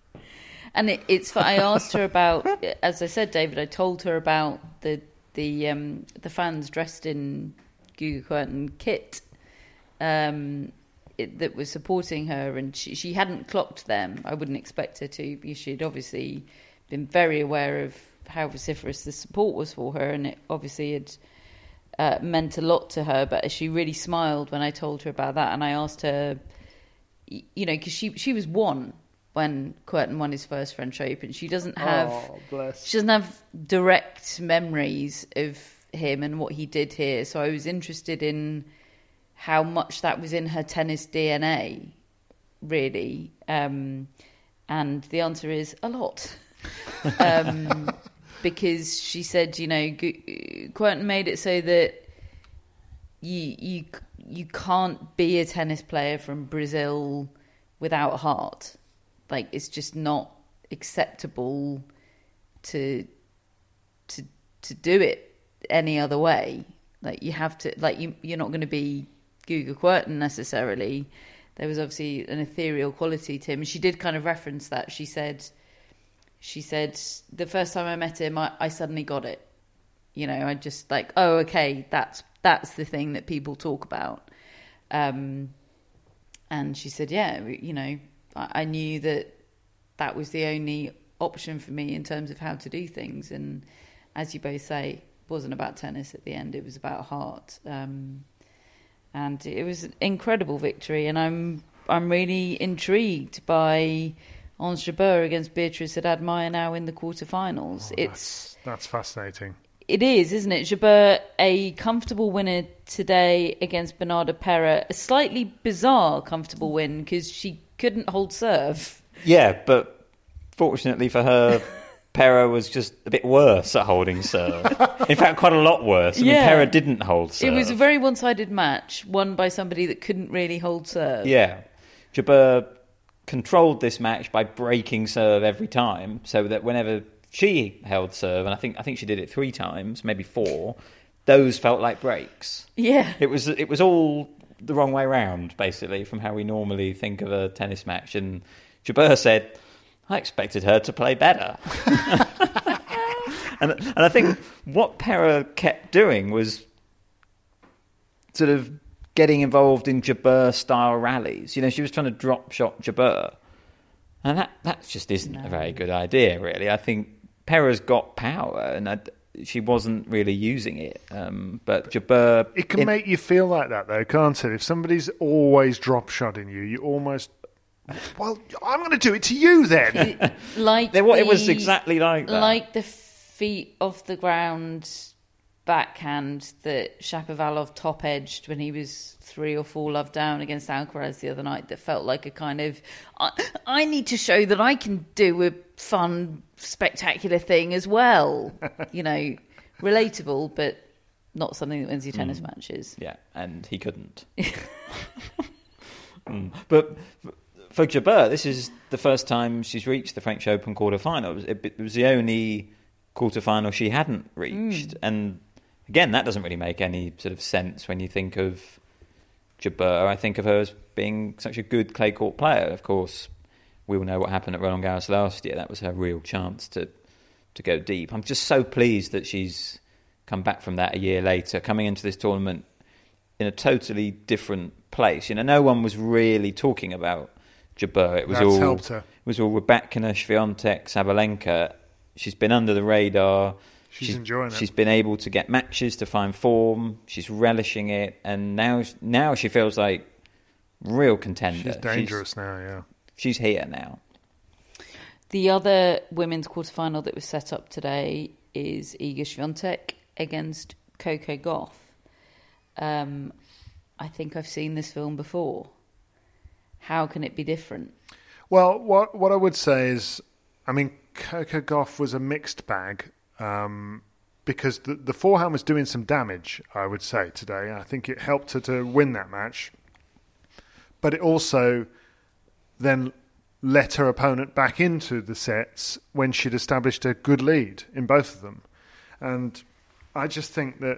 And it, it's fu- I asked her about, as I said, David. I told her about the the um, the fans dressed in Guga Kuerten kit um, it, that was supporting her, and she, she hadn't clocked them. I wouldn't expect her to, because she'd obviously been very aware of how vociferous the support was for her, and it obviously had uh, meant a lot to her. But she really smiled when I told her about that, and I asked her, y- you know, because she she was one when Kuerten won his first French Open. She doesn't have Oh, bless. she doesn't have direct memories of him and what he did here. So I was interested in how much that was in her tennis D N A, really. Um, and the answer is a lot. um, because she said, you know, Gu- Kuerten made it so that you you you can't be a tennis player from Brazil without a heart. Like, it's just not acceptable to to to do it any other way. Like, you have to, like, you you're not going to be Guga Kuerten necessarily. There was obviously an ethereal quality to him, and she did kind of reference that. She said, she said the first time I met him, I, I suddenly got it. You know, I just like, oh, okay, that's that's the thing that people talk about. Um, and she said, yeah, you know, I, I knew that that was the only option for me in terms of how to do things. And as you both say, it wasn't about tennis at the end; it was about heart. Um, and it was an incredible victory, and I'm I'm really intrigued by Ons Jabeur against Beatrice Haddad Maia now in the quarterfinals. Oh, it's that's, that's fascinating. It is, isn't it? Jabeur, a comfortable winner today against Bernarda Pera. A slightly bizarre comfortable win because she couldn't hold serve. Yeah, but fortunately for her, Pera was just a bit worse at holding serve. In fact, quite a lot worse. I mean, Yeah. Pera didn't hold serve. It was a very one-sided match, won by somebody that couldn't really hold serve. Yeah. Jabeur controlled this match by breaking serve every time, so that whenever she held serve, and I think I think she did it three times, maybe four. Those felt like breaks. Yeah. It was it was all the wrong way round, basically, from how we normally think of a tennis match. And Jabeur said, I expected her to play better. and and I think what Pera kept doing was sort of getting involved in Jabeur-style rallies. You know, she was trying to drop-shot Jabeur. And that, that just isn't no. a very good idea, really. I think Pera's got power, and I, she wasn't really using it. Um, but Jabeur... It can in, make you feel like that, though, can't it? If somebody's always drop-shotting you, you almost... Well, I'm going to do it to you, then. like the, It was exactly like that. Like the feet off the ground backhand that Shapovalov top-edged when he was three or four love down against Alcaraz the other night, that felt like a kind of, I, I need to show that I can do a fun, spectacular thing as well. You know, relatable, but not something that wins you tennis mm. matches. Yeah, and he couldn't. mm. But for Jabeur, this is the first time she's reached the French Open quarterfinal. It, it was the only quarterfinal she hadn't reached. Mm. And again, that doesn't really make any sort of sense when you think of Jabeur. I think of her as being such a good clay court player. Of course, we all know what happened at Roland Garros last year. That was her real chance to to go deep. I'm just so pleased that she's come back from that a year later, coming into this tournament in a totally different place. You know, no one was really talking about Jabeur. It was That's all helped her. It was all Rybakina, Swiatek, Sabalenka. She's been under the radar. She's, she's enjoying it. She's been able to get matches, to find form. She's relishing it, and now now she feels like real contender. She's dangerous she's, now, yeah. She's here now. The other women's quarterfinal that was set up today is Iga Swiatek against Coco Gauff. Um, I think I've seen this film before. How can it be different? Well, what what I would say is, I mean, Coco Gauff was a mixed bag. Um, because the, the forehand was doing some damage, I would say, today. I think it helped her to win that match. But it also then let her opponent back into the sets when she'd established a good lead in both of them. And I just think that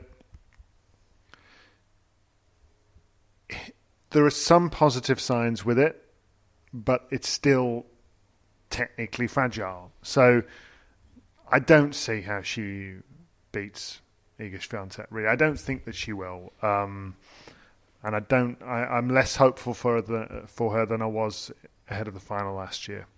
there are some positive signs with it, but it's still technically fragile. So I don't see how she beats Iga Swiatek, really. I don't think that she will. Um, and I don't, I, I'm less hopeful for, the, for her than I was ahead of the final last year.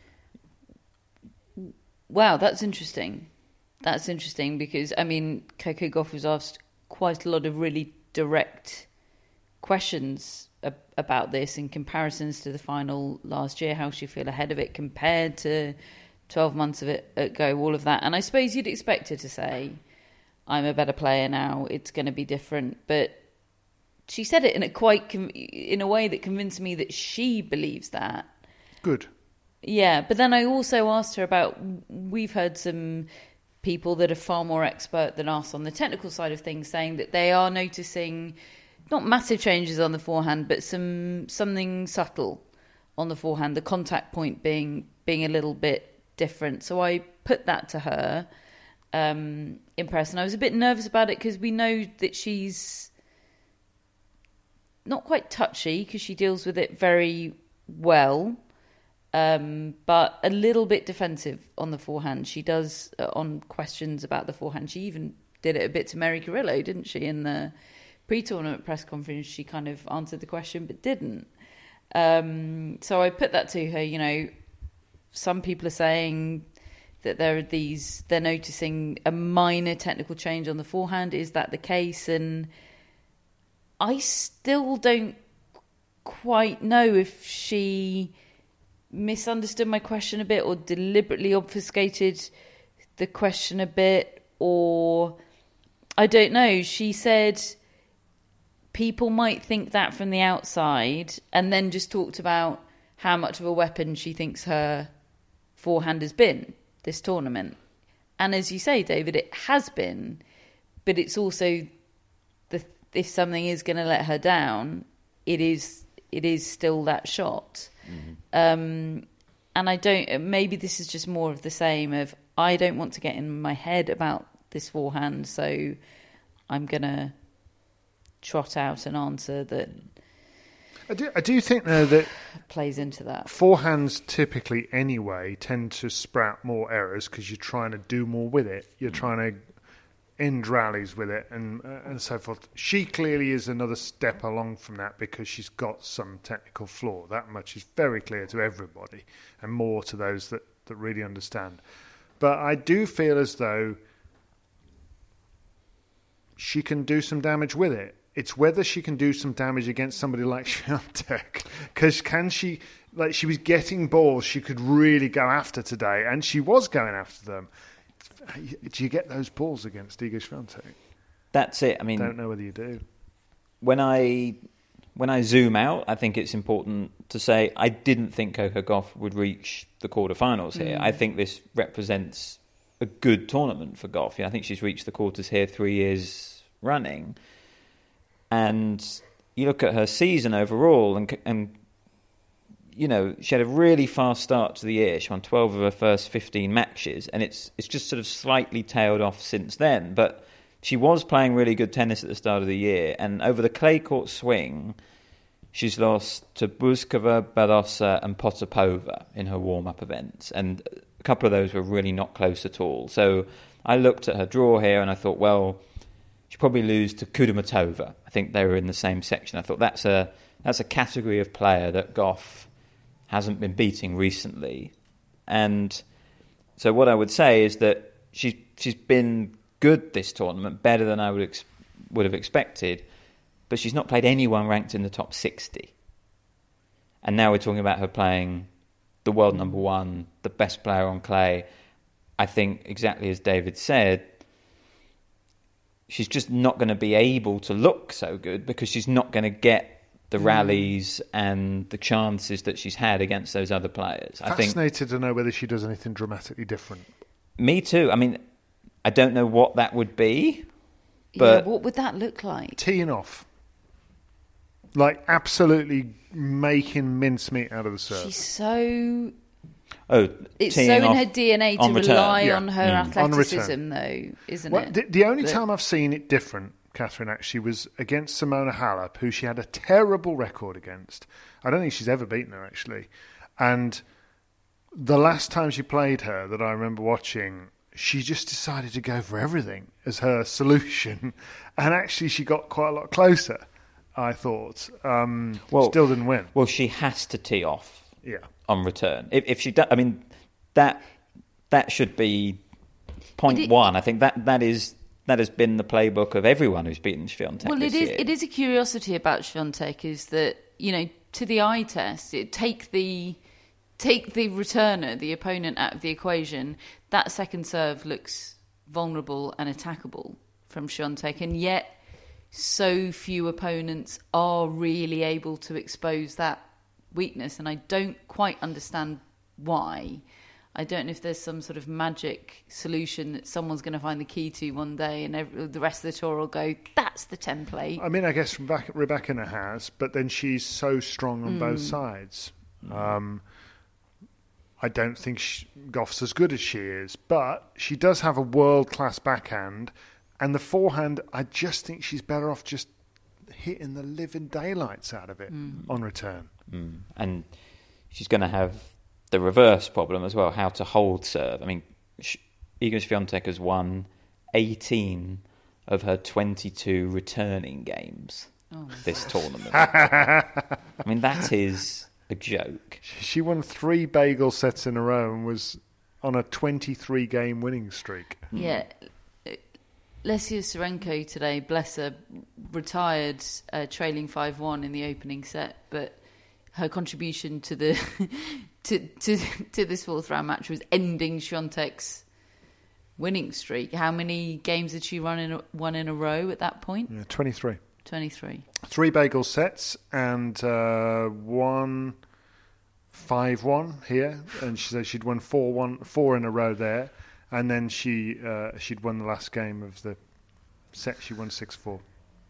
Wow, that's interesting. That's interesting because, I mean, Coco Gauff was asked quite a lot of really direct questions ab- about this in comparisons to the final last year, how she feel ahead of it compared to twelve months of it ago, all of that. And I suppose you'd expect her to say, I'm a better player now, it's going to be different. But she said it in a quite com- in a way that convinced me that she believes that. Good. Yeah, but then I also asked her about, we've heard some people that are far more expert than us on the technical side of things saying that they are noticing not massive changes on the forehand, but some something subtle on the forehand, the contact point being being a little bit different. So I put that to her um, in press, and I was a bit nervous about it because we know that she's not quite touchy because she deals with it very well, um, but a little bit defensive on the forehand. She does uh, on questions about the forehand. She even did it a bit to Mary Carrillo, didn't she? In the pre-tournament press conference, she kind of answered the question but didn't. Um, so I put that to her, you know, some people are saying that there are these, they're noticing a minor technical change on the forehand. Is that the case? And I still don't quite know if she misunderstood my question a bit or deliberately obfuscated the question a bit, or I don't know. She said people might think that from the outside, and then just talked about how much of a weapon she thinks her forehand has been this tournament. And as you say, David, it has been, but it's also the if something is going to let her down, it is it is still that shot. Mm-hmm. Um, and I don't. Maybe this is just more of the same. Of I don't want to get in my head about this forehand, so I'm going to trot out an answer that I do, I do think, though, that plays into that. Forehands typically, anyway, tend to sprout more errors because you're trying to do more with it. You're trying to end rallies with it and uh, and so forth. She clearly is another step along from that because she's got some technical flaw. That much is very clear to everybody and more to those that, that really understand. But I do feel as though she can do some damage with it. It's whether she can do some damage against somebody like Swiatek. Because can she, like she was getting balls she could really go after today, and she was going after them. Do you get those balls against Iga Swiatek? That's it. I mean, I don't know whether you do. When I when I zoom out, I think it's important to say I didn't think Coco Gauff would reach the quarterfinals here. Mm. I think this represents a good tournament for Gauff. You know, I think she's reached the quarters here three years running. And you look at her season overall, and, and you know, she had a really fast start to the year. She won twelve of her first fifteen matches, and it's it's just sort of slightly tailed off since then. But she was playing really good tennis at the start of the year, and over the clay court swing, she's lost to Bouzkova, Badosa, and Potapova in her warm-up events, and a couple of those were really not close at all. So I looked at her draw here, and I thought, well, she'll probably lose to Kudermetova. I think they were in the same section. I thought that's a that's a category of player that Gauff hasn't been beating recently. And so what I would say is that she's she's been good this tournament, better than I would ex- would have expected, but she's not played anyone ranked in the top sixty. And now we're talking about her playing the world number one, the best player on clay. I think exactly as David said, she's just not going to be able to look so good because she's not going to get the rallies and the chances that she's had against those other players. I think fascinated to know whether she does anything dramatically different. Me too. I mean, I don't know what that would be, but yeah, what would that look like? Teeing off. Like absolutely making mincemeat out of the serve. She's so... Oh, it's so in her D N A to rely yeah. on her mm. athleticism, on though, isn't well, it? The, the only but... time I've seen it different, Catherine, actually, was against Simona Halep, who she had a terrible record against. I don't think she's ever beaten her, actually. And the last time she played her that I remember watching, she just decided to go for everything as her solution. And actually, she got quite a lot closer, I thought. Um, well, still didn't win. Well, she has to tee off. Yeah. On return, if, if she, do, I mean, that that should be point it, one. I think that that is that has been the playbook of everyone who's beaten Swiatek. Well, this it is. year. It is a curiosity about Swiatek is that, you know, to the eye test, it take the take the returner, the opponent, out of the equation. That second serve looks vulnerable and attackable from Swiatek, and yet so few opponents are really able to expose that weakness, and I don't quite understand why. I don't know if there's some sort of magic solution that someone's going to find the key to one day, and every, the rest of the tour will go, that's the template. I mean, I guess Rebecca, Rebecca has, but then she's so strong on mm. both sides. Um, I don't think she, Gauff's as good as she is, but she does have a world-class backhand, and the forehand, I just think she's better off just hitting the living daylights out of it mm. on return. Mm. And she's going to have the reverse problem as well, how to hold serve. I mean, Iga Swiatek has won eighteen of her twenty-two returning games oh. this tournament. I mean, that is a joke. She won three bagel sets in a row and was on a twenty-three game winning streak. Yeah. Lesia Tsurenko today, bless her, retired uh, trailing five one in the opening set, but her contribution to the to, to to this fourth round match was ending Swiatek's winning streak. How many games did she run in a, won in a row at that point? Yeah, twenty-three. twenty-three. Three bagel sets and uh, one five one here, and she said she'd won four one four in a row there, and then she uh, she'd won the last game of the set. She won six four.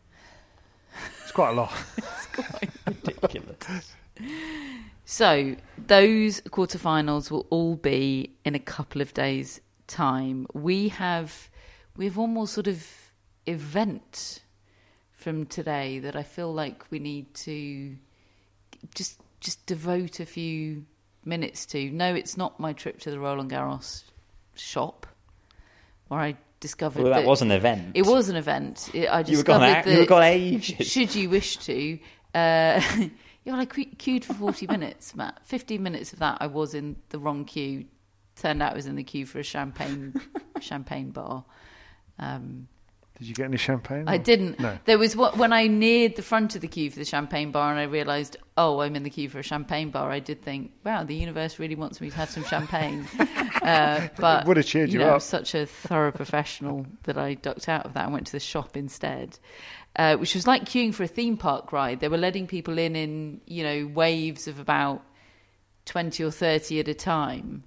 It's quite a lot. It's quite ridiculous. So those quarterfinals will all be in a couple of days' time, we have we have one more sort of event from today that I feel like we need to just just devote a few minutes to. No, it's not my trip to the Roland Garros shop where I discovered well, that, that was an event. It was an event. It, I you were discovered gone, that you were gone ages. should you wish to, uh, you know, I queued for forty minutes, Matt. Fifteen minutes of that, I was in the wrong queue. Turned out I was in the queue for a champagne champagne bar. Um, Did you get any champagne? I or? didn't. No. There was what when I neared the front of the queue for the champagne bar, and I realised, oh, I'm in the queue for a champagne bar. I did think, wow, the universe really wants me to have some champagne. uh, but It would have cheered you know, up. I was such a thorough professional that I ducked out of that and went to the shop instead, uh, which was like queuing for a theme park ride. They were letting people in in you know waves of about twenty or thirty at a time,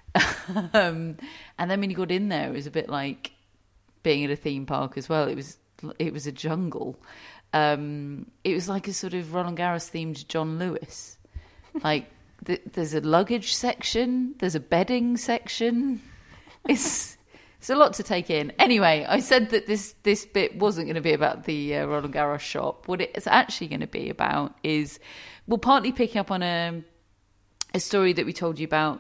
um, and then when you got in there, it was a bit like being at a theme park as well. It was it was a jungle. Um, it was like a sort of Roland Garros themed John Lewis. Like th- there's a luggage section, there's a bedding section. It's it's a lot to take in. Anyway, I said that this this bit wasn't going to be about the uh, Roland Garros shop. What it's actually going to be about is, well, partly picking up on a a story that we told you about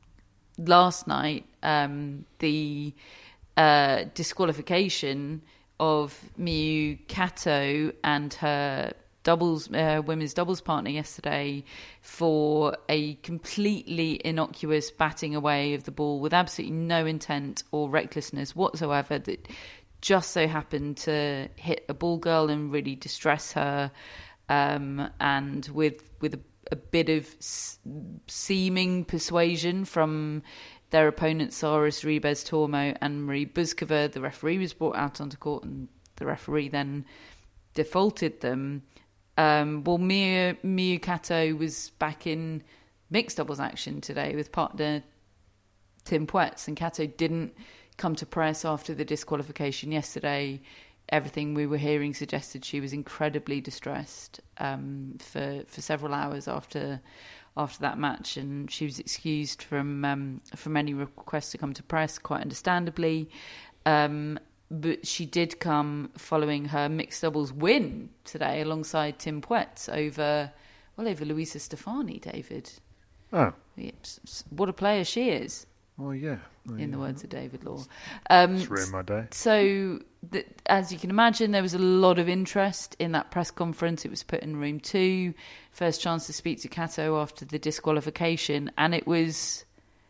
last night. Um, the Uh, disqualification of Miyu Kato and her doubles, uh, women's doubles partner yesterday for a completely innocuous batting away of the ball with absolutely no intent or recklessness whatsoever, that just so happened to hit a ball girl and really distress her, um, and with with a, a bit of s- seeming persuasion from their opponents, Saras Ribes Tormo and Marie Buzkova. The referee was brought out onto court and the referee then defaulted them. Um, well, Miyu, Miyu Kato was back in mixed doubles action today with partner Tim Puetz, and Kato didn't come to press after the disqualification yesterday. Everything we were hearing suggested she was incredibly distressed um, for, for several hours after after that match, and she was excused from um, from any request to come to press, quite understandably. Um, but she did come following her mixed doubles win today alongside Tim Puetz over, well, over Luisa Stefani, David. Oh. What a player she is. Oh, yeah. Oh, in yeah. the words of David Law. Um, it's ruined my day. So, th- as you can imagine, there was a lot of interest in that press conference. It was put in room two. First chance to speak to Kato after the disqualification, and it was,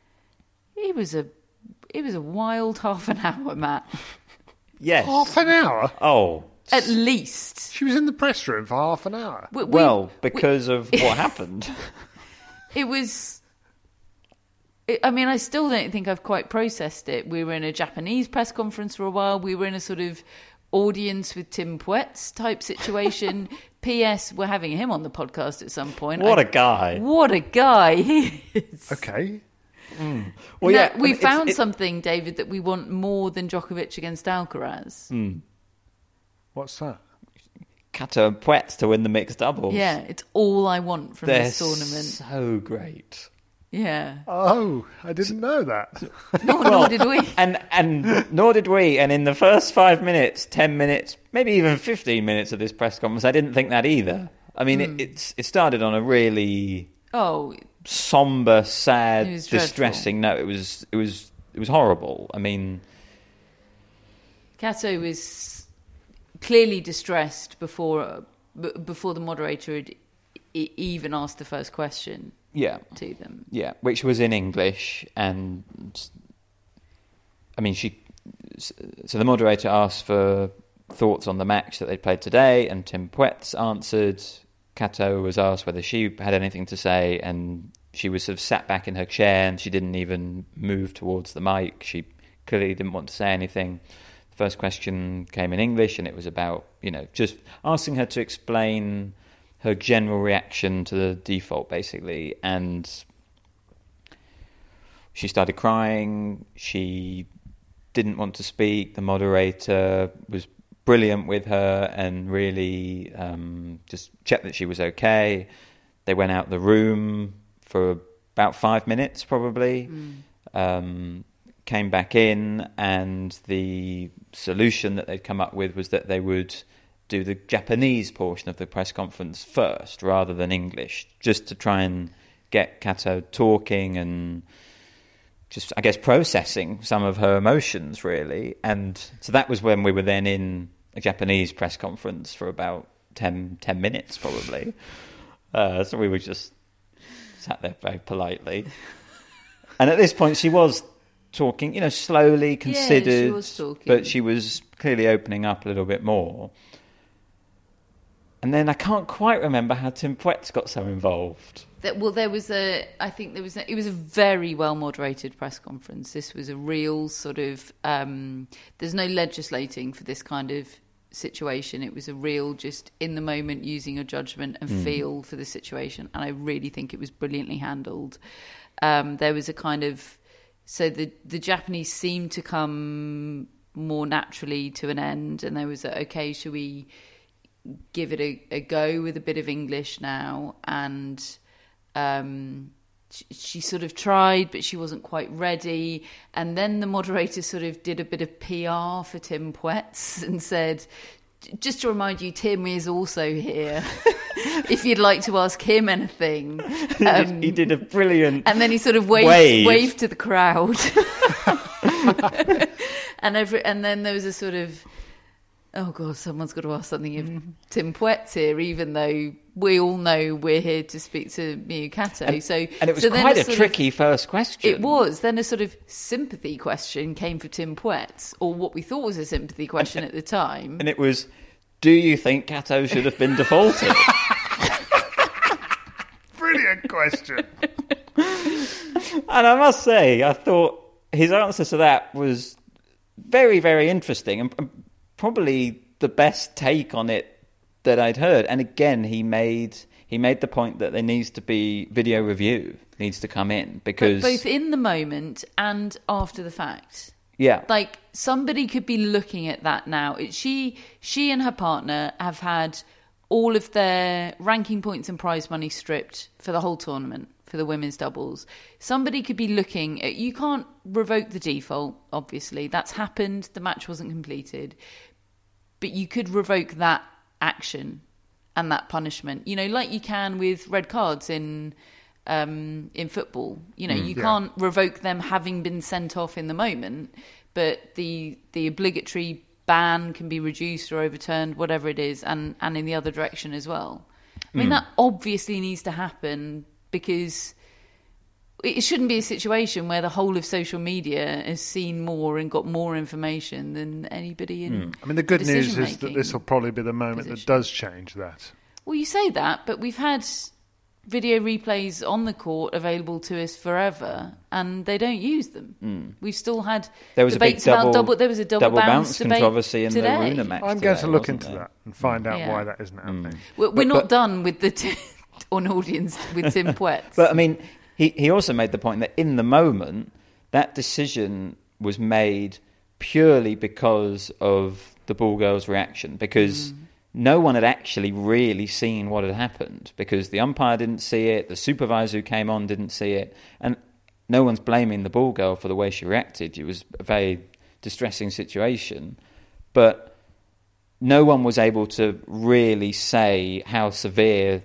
it was a, it was a wild half an hour, Matt. Yes. Half an hour? Oh. At least. She was in the press room for half an hour. We, we, well, because we, of what happened. It was... I mean, I still don't think I've quite processed it. We were in a Japanese press conference for a while. We were in a sort of audience with Tim Puetz type situation. P S. We're having him on the podcast at some point. What I, a guy. What a guy he is. Okay. Mm. Well, no, yeah, we it's, found it's, something, David, that we want more than Djokovic against Alcaraz. Mm. What's that? Kato and Puetz to win the mixed doubles. Yeah, it's all I want from They're this tournament. So great. Yeah. Oh, I didn't know that. No, well, nor did we. And and nor did we. And in the first five minutes, ten minutes, maybe even fifteen minutes of this press conference, I didn't think that either. I mean, mm. it, it's it started on a really oh somber, sad, dreadful. distressing note. It was it was it was horrible. I mean, Kato was clearly distressed before b- before the moderator had e- even asked the first question. Yeah, to them. Yeah, which was in English, and I mean, she. So the moderator asked for thoughts on the match that they played today, and Tim Puetz answered. Kato was asked whether she had anything to say, and she was sort of sat back in her chair, and she didn't even move towards the mic. She clearly didn't want to say anything. The first question came in English, and it was about, you know, just asking her to explain her general reaction to the default, basically. And she started crying. She didn't want to speak. The moderator was brilliant with her and really um, just checked that she was okay. They went out the room for about five minutes, probably. Mm. Um, came back in, and the solution that they'd come up with was that they would do the Japanese portion of the press conference first rather than English, just to try and get Kato talking and just, I guess, processing some of her emotions, really. And so that was when we were then in a Japanese press conference for about ten, ten minutes, probably. Uh, so we were just sat there very politely. And at this point, she was talking, you know, slowly, considered, yeah, she was talking. But she was clearly opening up a little bit more. And then I can't quite remember how Tim Pwetz got so involved. That, well, there was a, I think there was, a, it was a very well moderated press conference. This was a real sort of, um, there's no legislating for this kind of situation. It was a real just in the moment using your judgment and mm. feel for the situation. And I really think it was brilliantly handled. Um, there was a kind of, so the, the Japanese seemed to come more naturally to an end. And there was a, okay, should we give it a, a go with a bit of English now? And um, she, she sort of tried, but she wasn't quite ready. And then the moderator sort of did a bit of P R for Tim Pwetz and said, just to remind you, Tim is also here. If you'd like to ask him anything. Um, he did a brilliant and then he sort of waved, wave. waved to the crowd. and every, and then there was a sort of, oh God, someone's got to ask something of mm. Tim Pwetz here, even though we all know we're here to speak to Miyu Kato. And, so, and it was so quite a, a tricky of, first question. It was. Then a sort of sympathy question came for Tim Pwetz, or what we thought was a sympathy question at the time. And it was, do you think Kato should have been defaulted? Brilliant question. And I must say, I thought his answer to that was very, very interesting, and probably the best take on it that I'd heard. And again, he made he made the point that there needs to be video review, needs to come in, because but both in the moment and after the fact. Yeah, like somebody could be looking at that now. It, she she and her partner have had all of their ranking points and prize money stripped for the whole tournament, for the women's doubles. Somebody could be looking at, you can't revoke the default, obviously. That's happened. The match wasn't completed. But you could revoke that action and that punishment, you know, like you can with red cards in um, in football. You know, mm, you yeah. can't revoke them having been sent off in the moment, but the the obligatory ban can be reduced or overturned, whatever it is, and, and in the other direction as well. I mean, mm. that obviously needs to happen, because it shouldn't be a situation where the whole of social media has seen more and got more information than anybody in mm. I mean, the good news is that this will probably be the moment position. that does change that. Well, you say that, but we've had video replays on the court available to us forever, and they don't use them. Mm. We've still had there was debates a big double, about double. There was a double, double bounce, bounce controversy in today. the Runa match. I'm today, going to look into there? that and find out yeah. why that isn't happening. Mm. We're, we're but, not but, done with the t- on audience with Tim Pwetz. But I mean, he he also made the point that in the moment, that decision was made purely because of the ball girls' reaction, because. Mm. No one had actually really seen what had happened, because the umpire didn't see it, the supervisor who came on didn't see it, and no one's blaming the ball girl for the way she reacted. It was a very distressing situation, but no one was able to really say how severe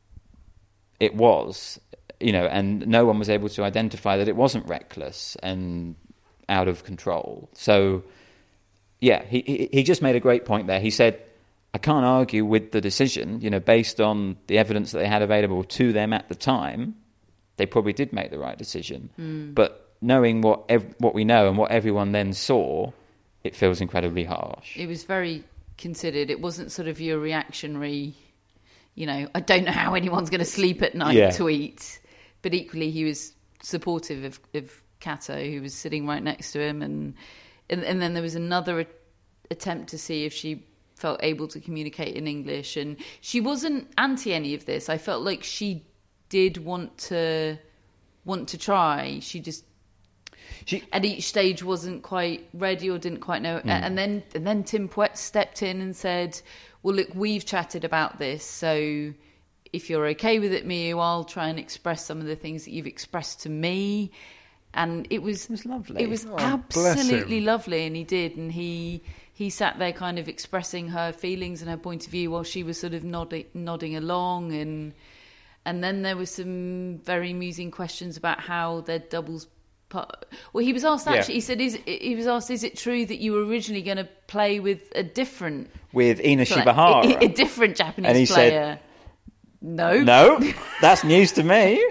it was, you know, and no one was able to identify that it wasn't reckless and out of control. So, yeah, he he, he just made a great point there. He said, I can't argue with the decision, you know, based on the evidence that they had available to them at the time, they probably did make the right decision. Mm. But knowing what ev- what we know and what everyone then saw, it feels incredibly harsh. It was very considered. It wasn't sort of your reactionary, you know, I don't know how anyone's going to sleep at night yeah. tweet. But equally, he was supportive of, of Kato, who was sitting right next to him. And, and, and then there was another attempt to see if she felt able to communicate in English, and she wasn't anti any of this. I felt like she did want to want to try. She just she, at each stage wasn't quite ready or didn't quite know. Mm. And then and then Tim Pwetz stepped in and said, "Well, look, we've chatted about this, so if you're okay with it, Miyu, I'll try and express some of the things that you've expressed to me." and it was It was lovely. It was Oh, bless absolutely him. lovely, and he did, and he he sat there kind of expressing her feelings and her point of view while she was sort of nodding nodding along, and and then there were some very amusing questions about how their doubles. Part, well, he was asked Yeah. actually. He said, "Is he was asked? Is it true that you were originally going to play with a different with Ina play- Shibahara. a, a different Japanese And he said, player?" No, No, that's news to me.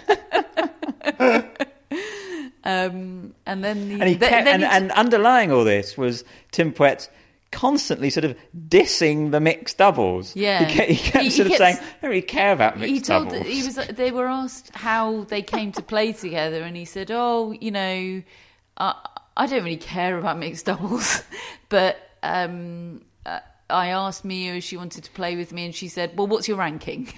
Um, and then the, And, he th- kept, then and, he- and underlying all this was Tim Poet constantly sort of dissing the mixed doubles. Yeah. he kept, he kept He- he sort of kept- saying, "I don't really care about mixed he told doubles." he was they were asked how they came to play together, and he said, "Oh, you know, I, I don't really care about mixed doubles, but um, uh, I asked Mia if she wanted to play with me, and she said, well, what's your ranking?"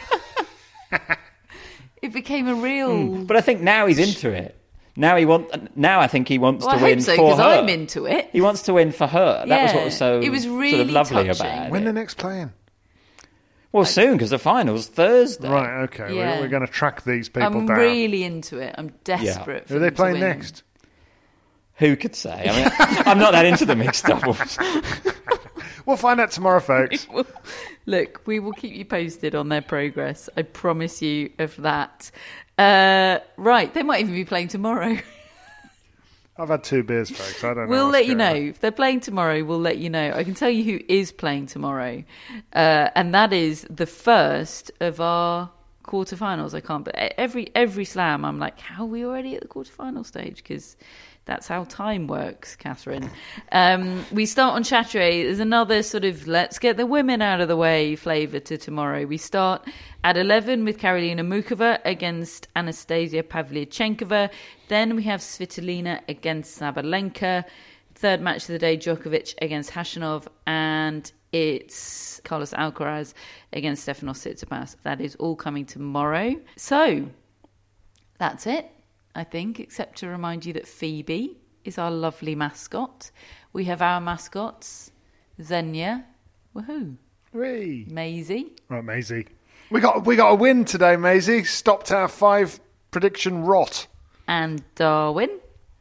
It became a real. But I think now he's into it. Now he want. Now I think he wants Well, to I win hope so, for because her. I'm into it. He wants to win for her. That was what was so it was sort really of lovely touching. about it. When the next playing? Well, soon, because the final's Thursday. Right, okay. Yeah. We're, we're going to track these people I'm down. really into it. I'm desperate. For Who are they them to playing win. next? Who could say? I mean, I'm not that into the mixed doubles. We'll find out tomorrow, folks. Look, we will keep you posted on their progress. I promise you of that. Uh, right, they might even be playing tomorrow. I've had two beers, folks. I don't know. We'll what's let you going know. on. If they're playing tomorrow, we'll let you know. I can tell you who is playing tomorrow. Uh, and that is the first of our quarterfinals. I can't, but every every slam, I'm like, how are we already at the quarterfinal stage? Because that's how time works, Catherine. Um, we start on Chatrier. There's another sort of let's get the women out of the way flavour to tomorrow. We start at eleven with Karolina Mukova against Anastasia Pavlyuchenkova. Then we have Svitolina against Sabalenka. Third match of the day, Djokovic against Hashanov. And it's Carlos Alcaraz against Stefanos Tsitsipas. That is all coming tomorrow. So that's it, I think, except to remind you that Phoebe is our lovely mascot. We have our mascots, Xenia, woohoo, Whee. Maisie, Right, Maisie. We got we got a win today, Maisie. Stopped our five prediction rot. and Darwin.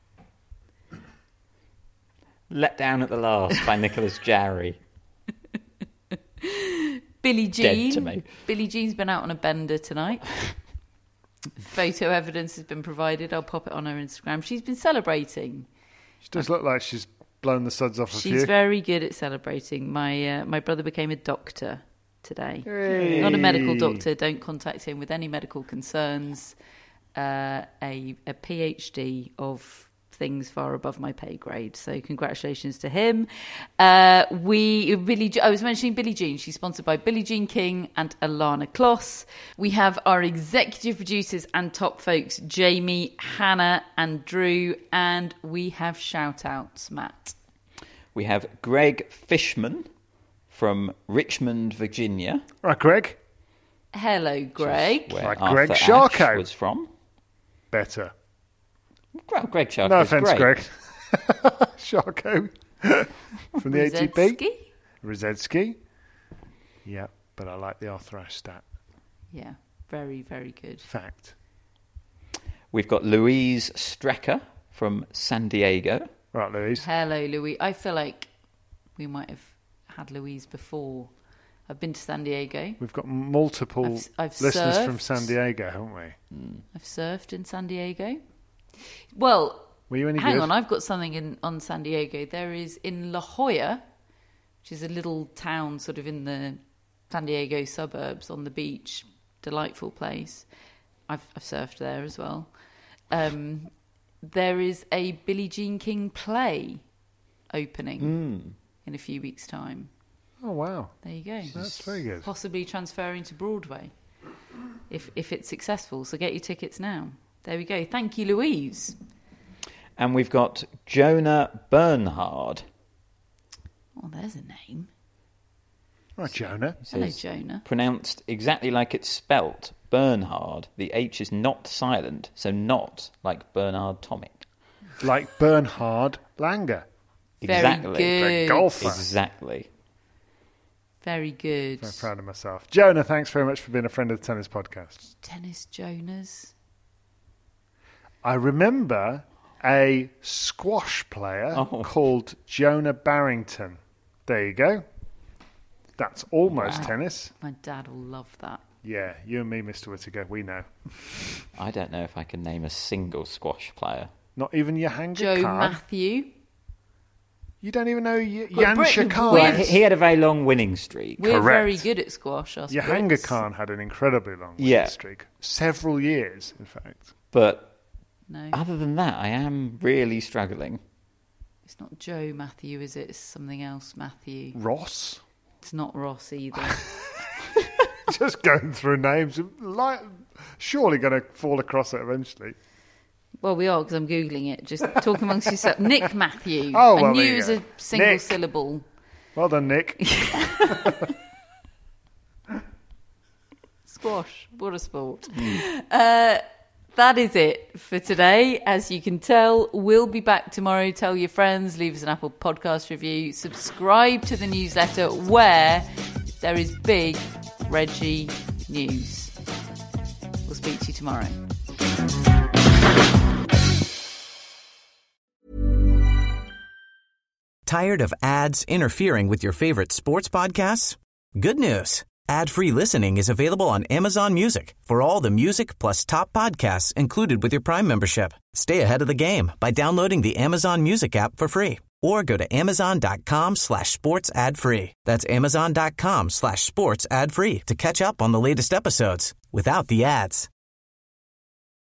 Let Down at the Last by Nicholas Jarry. Billie Jean. Dead to me. Billie Jean's been out on a bender tonight. Photo evidence has been provided. I'll pop it on her Instagram. She's been celebrating. She does look like she's blown the suds off a She's few. very good at celebrating. My uh, my brother became a doctor today. Hey. Not a medical doctor. Don't contact him with any medical concerns. Uh, a a PhD of things far above my pay grade. So congratulations to him. Uh, we Billie. I was mentioning Billie Jean. She's sponsored by Billie Jean King and Alana Kloss. We have our executive producers and top folks, Jamie, Hannah, and Drew, and we have shout outs, Matt. We have Greg Fishman from Richmond, Virginia, Right, Greg. Hello, Greg. where Like Arthur Greg Ashe Sharko. was from. Better. Well, Greg Sharko No is offence, great. Greg. Sharko. From the A T P. Rosetsky? Rosetsky. Yeah, but I like the Arthur Ashe stat. Yeah, very, very good. Fact. We've got Louise Strecker from San Diego. Right, Louise. Hello, Louise. I feel like we might have had Louise before. I've been to San Diego. We've got multiple I've- I've listeners from surfed. San Diego, haven't we? I've surfed in San Diego. Well, Were you any hang good? on. I've got something in on San Diego. There is in La Jolla, which is a little town sort of in the San Diego suburbs on the beach. Delightful place. I've, I've surfed there as well. Um, there is a Billie Jean King play opening in a few weeks' time. Oh, wow. There you go. That's very good. Possibly transferring to Broadway if if it's successful. So get your tickets now. There we go. Thank you, Louise. And we've got Jonah Bernhard. Oh, there's a name. Right, Jonah. Hello, Says, Jonah. Pronounced exactly like it's spelt, Bernhard. The H is not silent, so not like Bernard Tomic. Like Bernhard Langer, Very Exactly. the good. golfer. Exactly. Very good. I'm proud of myself. Jonah, thanks very much for being a friend of the Tennis Podcast. Tennis Jonas. I remember a squash player Oh. called Jonah Barrington. There you go. That's almost Wow. tennis. My dad will love that. Yeah, you and me, Mister Whittaker, we know. I don't know if I can name a single squash player. Not even Johanna Joe Khan. Matthew. You don't even know y- But Jan Britain, Khan. we're- Well, he, he had a very long winning streak. We're Correct. very good at squash, us Johanna Brits. Khan had an incredibly long winning Yeah. streak. Several years, in fact. But No, other than that, I am really struggling. it's not Joe Matthew, is it? It's something else, Matthew. Ross? It's not Ross either. Just going through names. Like, surely going to fall across it eventually. Well, we are, because I'm Googling it. Just talk amongst yourself. Nick Matthew. Oh, I well, knew there it you was go. a single Nick. syllable. Well done, Nick. Squash. What a sport. Uh, that is it for today. As you can tell, we'll be back tomorrow. Tell your friends, leave us an Apple Podcast review, subscribe to the newsletter where there is big Reggie news. We'll speak to you tomorrow. Tired of ads interfering with your favorite sports podcasts? Good news. Ad-free listening is available on Amazon Music for all the music plus top podcasts included with your Prime membership. Stay ahead of the game by downloading the Amazon Music app for free or go to amazon.com slash sports ad free. That's amazon.com slash sports ad free to catch up on the latest episodes without the ads.